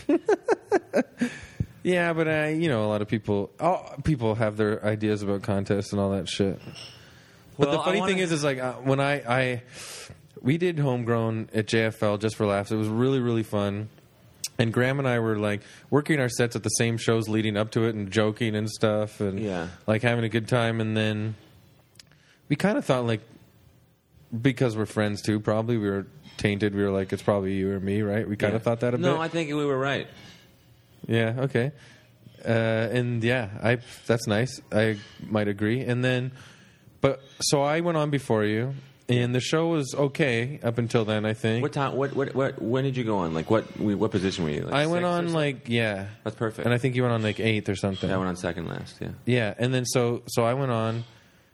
Yeah, but uh, you know, a lot of people, oh, people have their ideas about contests and all that shit. But Well, the funny I wanna- thing is, is like uh, when I, I, we did Homegrown at J F L just for laughs. It was really, really fun. And Graham and I were like working our sets at the same shows leading up to it and joking and stuff and Yeah. like having a good time. And then we kind of thought like, because we're friends too, probably we were tainted. We were like, it's probably you or me, right? We kind of Yeah. thought that a No, bit. I think we were right. Yeah. Okay. Uh, and yeah, I that's nice. I might agree. And then, but so I went on before you, and the show was okay up until then. I think What time? What? What? What? When did you go on? Like what? What position were you? Like I went sixth or on something? like yeah, That's perfect. and I think you went on like eighth or something. Yeah, I went on second last. Yeah. Yeah, and then so so I went on,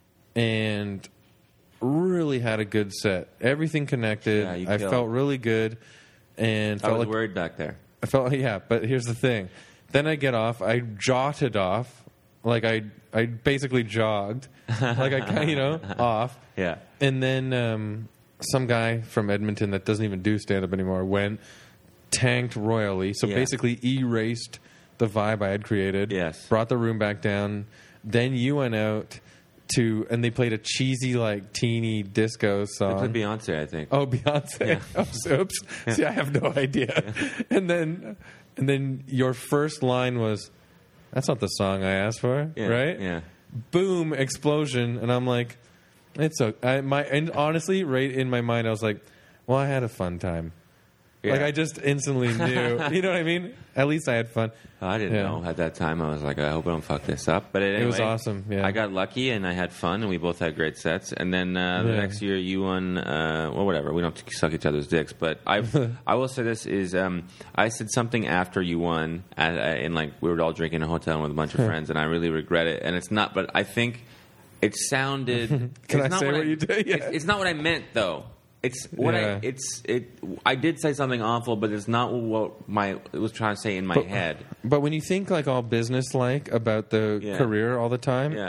and really had a good set. Everything connected. Yeah, you I killed. felt really good, and I felt was like worried back there. I felt yeah, but here's the thing. Then I get off. I jotted off, like I I basically jogged, like I kind of, you know off. Yeah. And then um, some guy from Edmonton that doesn't even do stand up anymore went, tanked royally. So Yeah. basically erased the vibe I had created. Yes. Brought the room back down. Then you went out to, and they played a cheesy, like, teeny disco I song. played Beyonce, I think. Oh, Beyonce. Yeah. Oh, so- oops. See, I have no idea. And then, and then your first line was, "That's not the song I asked for," Yeah, right? Yeah. Boom, explosion, and I'm like, it's okay. I, my and honestly, right in my mind, I was like, well, I had a fun time. Yeah. Like I just instantly knew. You know what I mean? At least I had fun. I didn't Yeah. know at that time. I was like, I hope I don't fuck this up. But anyway, It was awesome, yeah. I got lucky and I had fun, and we both had great sets. And then uh, the Yeah. next year, you won. Uh, well, whatever. We don't have to suck each other's dicks. But I, I will say this is, um, I said something after you won, at, uh, and like we were all drinking in a hotel with a bunch of friends, and I really regret it. And it's not. But I think it sounded. Can it's I not say what what you did? Yeah. It's, it's not what I meant, though. It's what Yeah. I. It's it. I did say something awful, but it's not what my it was trying to say in my But- head. But when you think like all business like about the Yeah. career all the time, Yeah.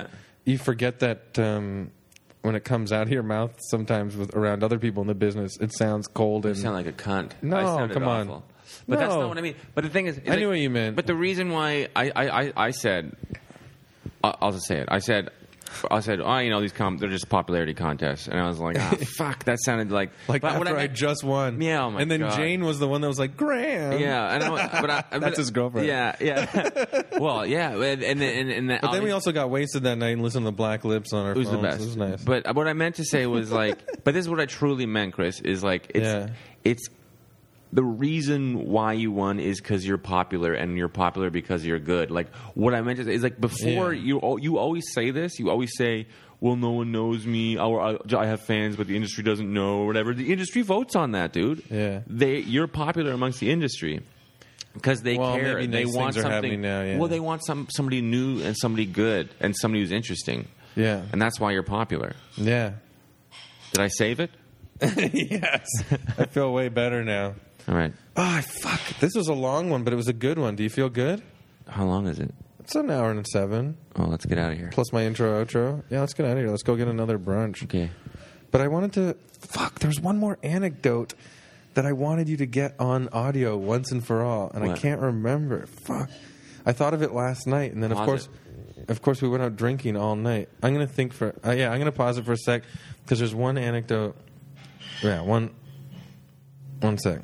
you forget that um, when it comes out of your mouth, sometimes with around other people in the business, it sounds cold and You sound like a cunt. No, I sounded come on. awful. But No. that's not what I mean. But the thing is, is I like- knew what you meant. But the reason why I, I, I, I said, I- I'll just say it. I said, I said, oh, you know, these com- they're just popularity contests, and I was like, ah, fuck, that sounded like like but after what I, meant- just won. Yeah, oh my and then God. Jane was the one that was like, Graham. Yeah, and I, but I, That's but, his girlfriend. Yeah, yeah. Well, yeah, and and and, and the But then we also got wasted that night and listened to Black Lips on our It was phones. the best. It was nice. But what I meant to say was like, but this is what I truly meant, Chris. Is like, it's Yeah. it's the reason why you won is because you're popular, and you're popular because you're good. Like what I meant to say is like before Yeah. you al- you always say this. You always say, well, no one knows me, or I, I have fans, but the industry doesn't know, or whatever. The industry votes on that, dude. Yeah. they you're popular amongst the industry. Because they Well, care, maybe they nice want things are something. happening now, yeah. Well, they want some somebody new and somebody good and somebody who's interesting. Yeah. And that's why you're popular. Yeah. Did I save it? Yes. I feel way better now. All right. Oh, fuck. This was a long one, but it was a good one. Do you feel good? How long is it? It's an hour and seven. Oh, let's get out of here. Plus my intro, outro. Yeah, let's get out of here. Let's go get another brunch. Okay. But I wanted to... Fuck, there's one more anecdote that I wanted you to get on audio once and for all, and I What? can't remember. Fuck. I thought of it last night, and then, of Pause course... Of course, we went out drinking all night. I'm going to think for... Uh, yeah, I'm going to pause it for a sec, because there's one anecdote... Yeah, one... One sec.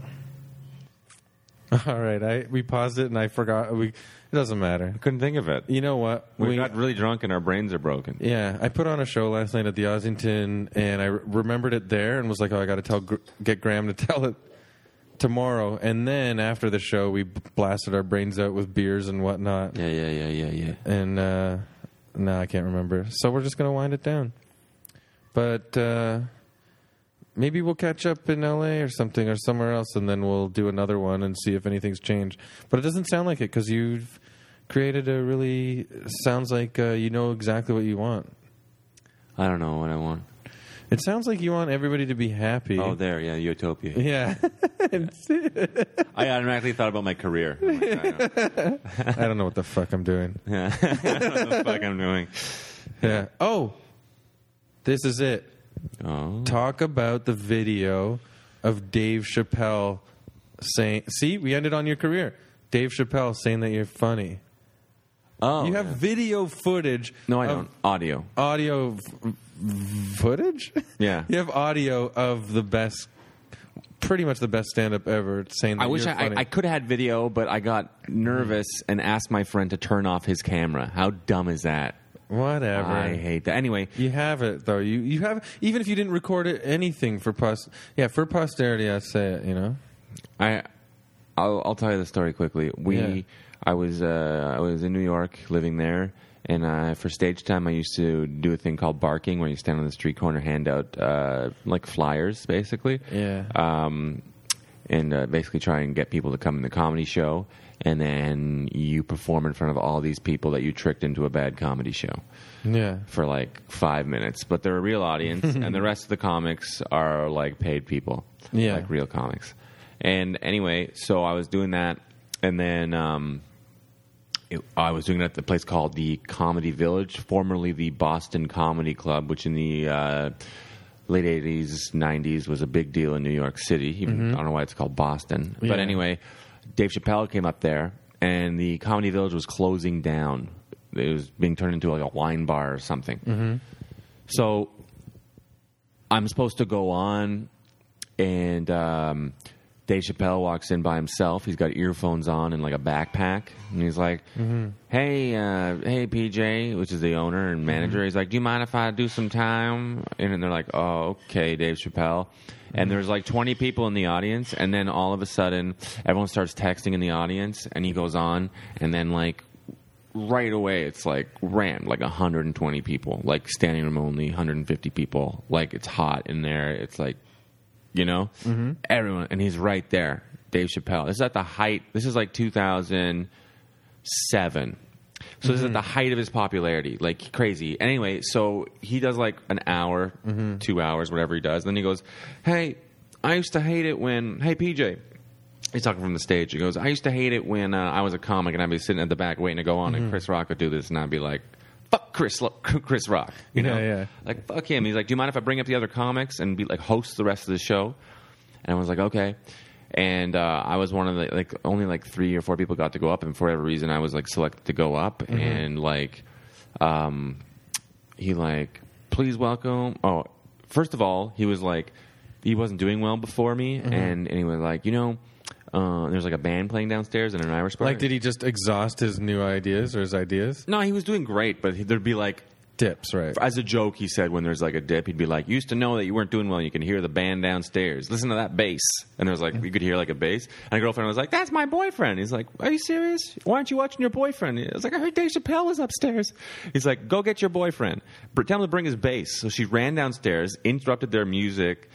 All right, I we paused it, and I forgot... We. It doesn't matter. I couldn't think of it. You know what? We, got really drunk and our brains are broken. Yeah, I put on a show last night at the Ossington, and I re- remembered it there, and was like, "Oh, I got to tell, Gr- get Graham to tell it tomorrow." And then after the show, we b- blasted our brains out with beers and whatnot. Yeah, yeah, yeah, yeah, yeah. And uh, no, I can't remember. So we're just gonna wind it down. But uh, maybe we'll catch up in L A or something, or somewhere else, and then we'll do another one and see if anything's changed. But it doesn't sound like it, because you've created a really sounds like uh, you know exactly what you want. I don't know what I want. It sounds like you want everybody to be happy. Oh, there, yeah, Utopia. Yeah. I automatically thought about my career. I'm like, I know. I don't know what the fuck I'm doing. Yeah. I don't know what the fuck I'm doing. Yeah. Oh, this is it. Oh. Talk about the video of Dave Chappelle saying, see, we ended on your career. Dave Chappelle saying that you're funny. Oh. You have yeah. video footage. No, I of don't. Audio. Audio v- v- footage? Yeah. You have audio of the best, pretty much the best stand-up ever saying that I wish you're I, funny. I, I could have had video, but I got nervous and asked my friend to turn off his camera. How dumb is that? Whatever. I hate that. Anyway, You have it though. You you have, even if you didn't record it, anything for pos. Yeah, for posterity, I'd say it. You know. I I'll, I'll tell you the story quickly. We Yeah. I was uh, I was in New York living there, and uh, for stage time I used to do a thing called barking, where you stand on the street corner, hand out uh, like flyers, basically. Yeah. Um, and uh, basically try and get people to come in the comedy show, and then you perform in front of all these people that you tricked into a bad comedy show Yeah. for like five minutes. But they're a real audience, and the rest of the comics are like paid people, Yeah. like real comics. And anyway, so I was doing that, and then um, it, I was doing it at the place called the Comedy Village, formerly the Boston Comedy Club, which in the uh, late eighties, nineties was a big deal in New York City. Even I don't know why it's called Boston. Yeah. But anyway, Dave Chappelle came up there, and the Comedy Village was closing down. It was being turned into like a wine bar or something. Mm-hmm. So I'm supposed to go on, and um, Dave Chappelle walks in by himself. He's got earphones on and like a backpack, and he's like, Mm-hmm. "Hey, uh, hey, P J," which is the owner and manager. Mm-hmm. He's like, "Do you mind if I do some time?" And they're like, "Oh, okay, Dave Chappelle." And there's like twenty people in the audience, and then all of a sudden, everyone starts texting in the audience, and he goes on, and then like right away, it's like ran like one hundred twenty people, like standing room only, one hundred fifty people. Like it's hot in there. It's like, you know, mm-hmm. everyone, and he's right there, Dave Chappelle. This is at the height. This is like two thousand seven. So this is at the height of his popularity, like crazy. Anyway, so he does like an hour, Mm-hmm. two hours, whatever he does. Then he goes, "Hey, I used to hate it when, hey, P J." He's talking from the stage. He goes, "I used to hate it when uh, I was a comic and I'd be sitting at the back waiting to go on, Mm-hmm. and Chris Rock would do this, and I'd be like, fuck Chris Chris Rock. You know, Yeah, yeah. like fuck him. He's like, do you mind if I bring up the other comics and be like host the rest of the show? And I was like, okay. And uh, I was one of the like only like three or four people got to go up, and for whatever reason, I was like selected to go up, mm-hmm. and like, um, he like, please welcome. Oh, first of all, he was like, he wasn't doing well before me, mm-hmm. and and he was like, you know. Uh, there's like a band playing downstairs in an Irish bar. Like, did he just exhaust his new ideas or his ideas? No, he was doing great, but there'd be like dips, right? As a joke, he said when there's like a dip, he'd be like, "You used to know that you weren't doing well. You can hear the band downstairs. Listen to that bass." And there's like you could hear like a bass. And a girlfriend was like, "That's my boyfriend." He's like, "Are you serious? Why aren't you watching your boyfriend?" I was like, "I heard Dave Chappelle was upstairs." He's like, "Go get your boyfriend. Tell him to bring his bass." So she ran downstairs, interrupted their music.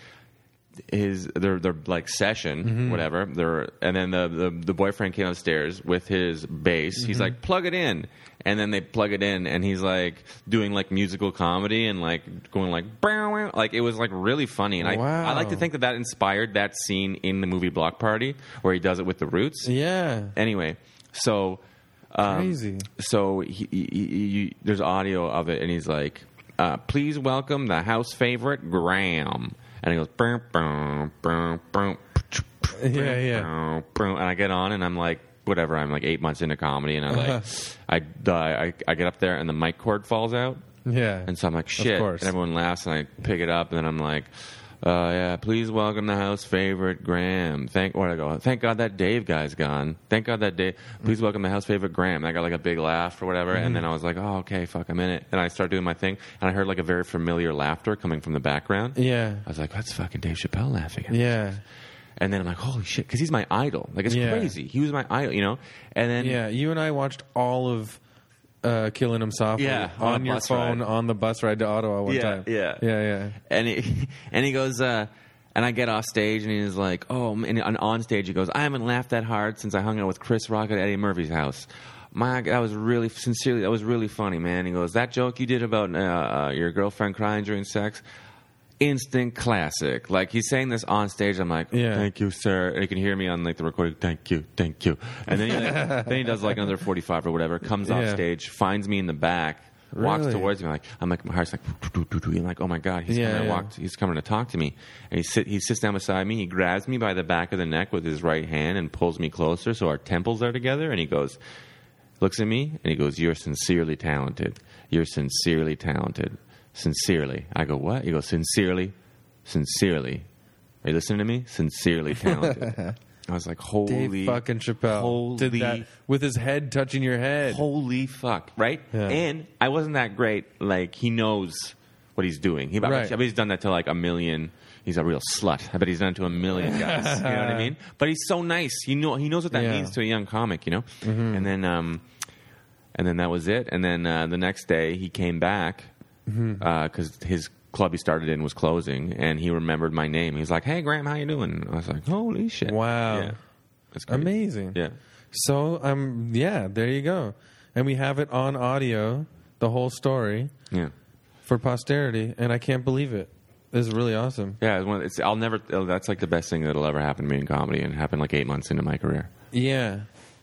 His their their like session, mm-hmm. whatever. Their and then the, the the boyfriend came upstairs with his bass. Mm-hmm. He's like, plug it in, and then they plug it in, and he's like doing like musical comedy and like going like bow, like it was like really funny. And wow. I I like to think that that inspired that scene in the movie Block Party where he does it with the Roots. Yeah. Anyway, so um, crazy. So he, he, he, he, there's audio of it, and he's like, uh, please welcome the house favorite Graham. And he goes, boom, boom, boom, boom, yeah, yeah. Boom, and I get on, and I'm like, whatever. I'm like eight months into comedy, and I'm like, I, I, I get up there, and the mic cord falls out. Yeah. And so I'm like, shit. And everyone laughs, and I pick it up, and then I'm like, uh, yeah, please welcome the house favorite Graham. Thank, where I go? Thank God that Dave guy's gone. Thank God that Dave. Please welcome the house favorite Graham. And I got like a big laugh or whatever, mm-hmm. and then I was like, oh, okay, fuck, I'm in it. And I started doing my thing, and I heard like a very familiar laughter coming from the background. Yeah. I was like, that's fucking Dave Chappelle laughing at me. Yeah. And then I'm like, holy shit, because he's my idol. Like, it's yeah. crazy. He was my idol, you know? And then. Yeah, you and I watched all of uh, Killing Him Softly yeah, on, on your phone ride. on the bus ride to Ottawa one yeah, time. Yeah. Yeah, yeah. And he, and he goes, uh, and I get off stage, and he's like, oh, and on stage he goes, I haven't laughed that hard since I hung out with Chris Rock at Eddie Murphy's house. My, that was really, sincerely, that was really funny, man. He goes, that joke you did about uh, uh, your girlfriend crying during sex, instant classic. Like, he's saying this on stage. I'm like, yeah. thank you, sir. And you can hear me on like the recording. Thank you, thank you. And then he, like, then he does like another forty-five or whatever. Comes off yeah. stage, finds me in the back, really? walks towards me. Like, I'm like, my heart's like, I'm like, oh my god, he's yeah, coming. yeah. To walk, he's coming to talk to me. And he sit, he sits down beside me. He grabs me by the back of the neck with his right hand and pulls me closer, so our temples are together. And he goes, looks at me, and he goes, you're sincerely talented. You're sincerely talented. Sincerely. I go, what? He goes, sincerely. Sincerely. Are you listening to me? Sincerely talented. I was like, holy... Dave fucking Chappelle holy, did that with his head touching your head. Holy fuck, right? Yeah. And I wasn't that great. Like, he knows what he's doing. He, right. I bet he's done that to like a million... He's a real slut. I bet he's done it to a million guys. You know what I mean? But he's so nice. He know he knows what that yeah. means to a young comic, you know? Mm-hmm. And then um, and then that was it. And then uh, the next day, he came back because mm-hmm. uh, his... club he started in was closing, and he remembered my name. He was like, hey, Graham, how you doing? I was like, holy shit. Wow. Yeah. That's crazy. Amazing. Yeah. So, um, yeah, there you go. And we have it on audio, the whole story, yeah, for posterity, and I can't believe it. This is really awesome. Yeah, it's one, it's, I'll never, that's like the best thing that'll ever happen to me in comedy, and it happened like eight months into my career. Yeah.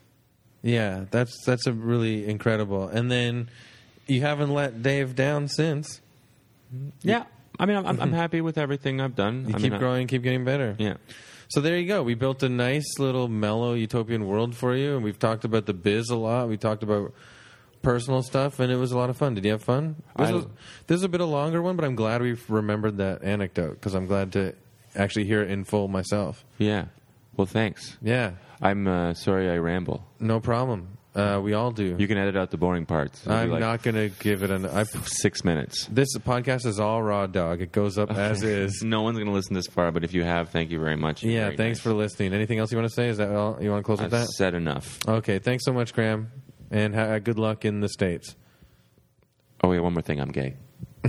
Yeah, that's, that's a really incredible. And then you haven't let Dave down since. Yeah, I mean, I'm, I'm happy with everything I've done. You I keep mean, growing, I, keep getting better. Yeah. So there you go. We built a nice little mellow utopian world for you, and we've talked about the biz a lot. We talked about personal stuff, and it was a lot of fun. Did you have fun? This, I, was, this is a bit a longer one, but I'm glad we remembered that anecdote because I'm glad to actually hear it in full myself. Yeah. Well, thanks. Yeah. I'm uh, sorry I ramble. No problem. Uh, we all do. You can edit out the boring parts. It'll I'm like not going to give it an... I've, six minutes. This podcast is all raw dog. It goes up okay. as is. No one's going to listen this far, but if you have, thank you very much. Yeah, very thanks nice. for listening. Anything else you want to say? Is that all? You want to close I've with that? said enough. Okay, thanks so much, Graham. And ha- good luck in the States. Oh, yeah, one more thing. I'm gay.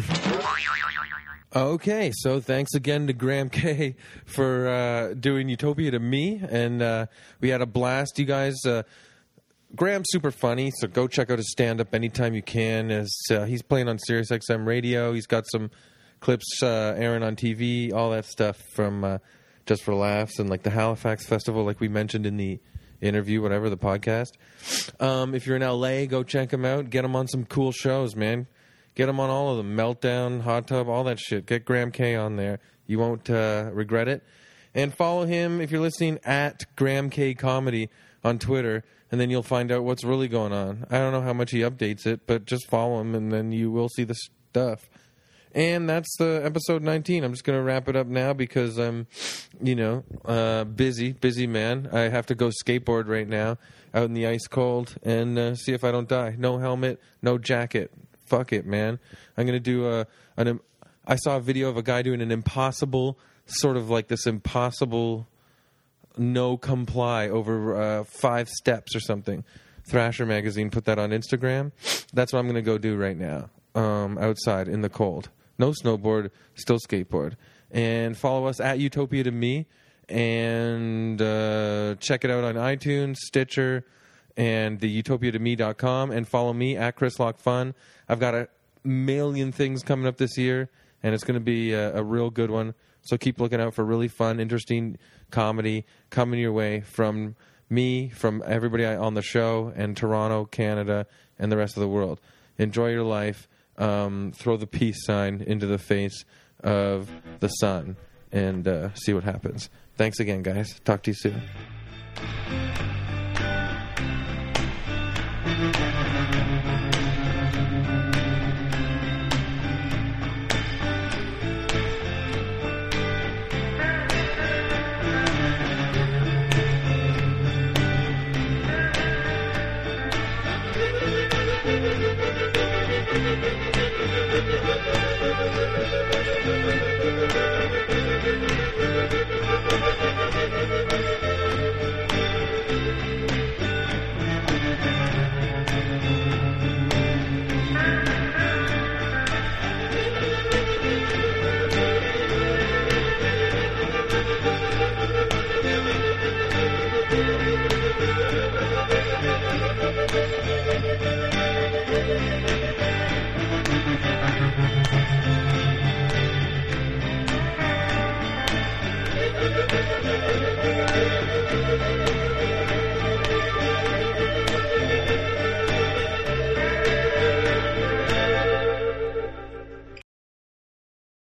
Okay, so thanks again to Graham K for uh, doing Utopia to me, and uh, we had a blast, you guys. Uh, Graham's super funny, so go check out his stand-up anytime you can. As uh, he's playing on Sirius X M Radio, he's got some clips uh, airing on T V, all that stuff from uh, Just for Laughs and like the Halifax Festival, like we mentioned in the interview, whatever, the podcast. Um, if you're in L A, go check him out. Get him on some cool shows, man. Get him on all of them. Meltdown, Hot Tub, all that shit. Get Graham K on there. You won't uh, regret it. And follow him, if you're listening, at Graham K Comedy on Twitter, and then you'll find out what's really going on. I don't know how much he updates it, but just follow him, and then you will see the stuff. And that's the episode nineteen. I'm just going to wrap it up now because I'm, you know, uh, busy, busy man. I have to go skateboard right now out in the ice cold and uh, see if I don't die. No helmet, no jacket. Fuck it, man. I'm going to do a, an, I saw a video of a guy doing an impossible, sort of like this impossible no comply over uh, five steps or something. Thrasher Magazine put that on Instagram. That's what I'm going to go do right now, um, outside in the cold. No snowboard, still skateboard. And follow us at Utopia to Me. And uh, check it out on iTunes, Stitcher, and the utopia to me dot com. And follow me at Chris Lock Fun. I've got a million things coming up this year, and it's going to be a, a real good one. So keep looking out for really fun, interesting comedy coming your way from me, from everybody on the show, and Toronto, Canada, and the rest of the world. Enjoy your life. Um, throw the peace sign into the face of the sun and uh, see what happens. Thanks again, guys. Talk to you soon. Thank you.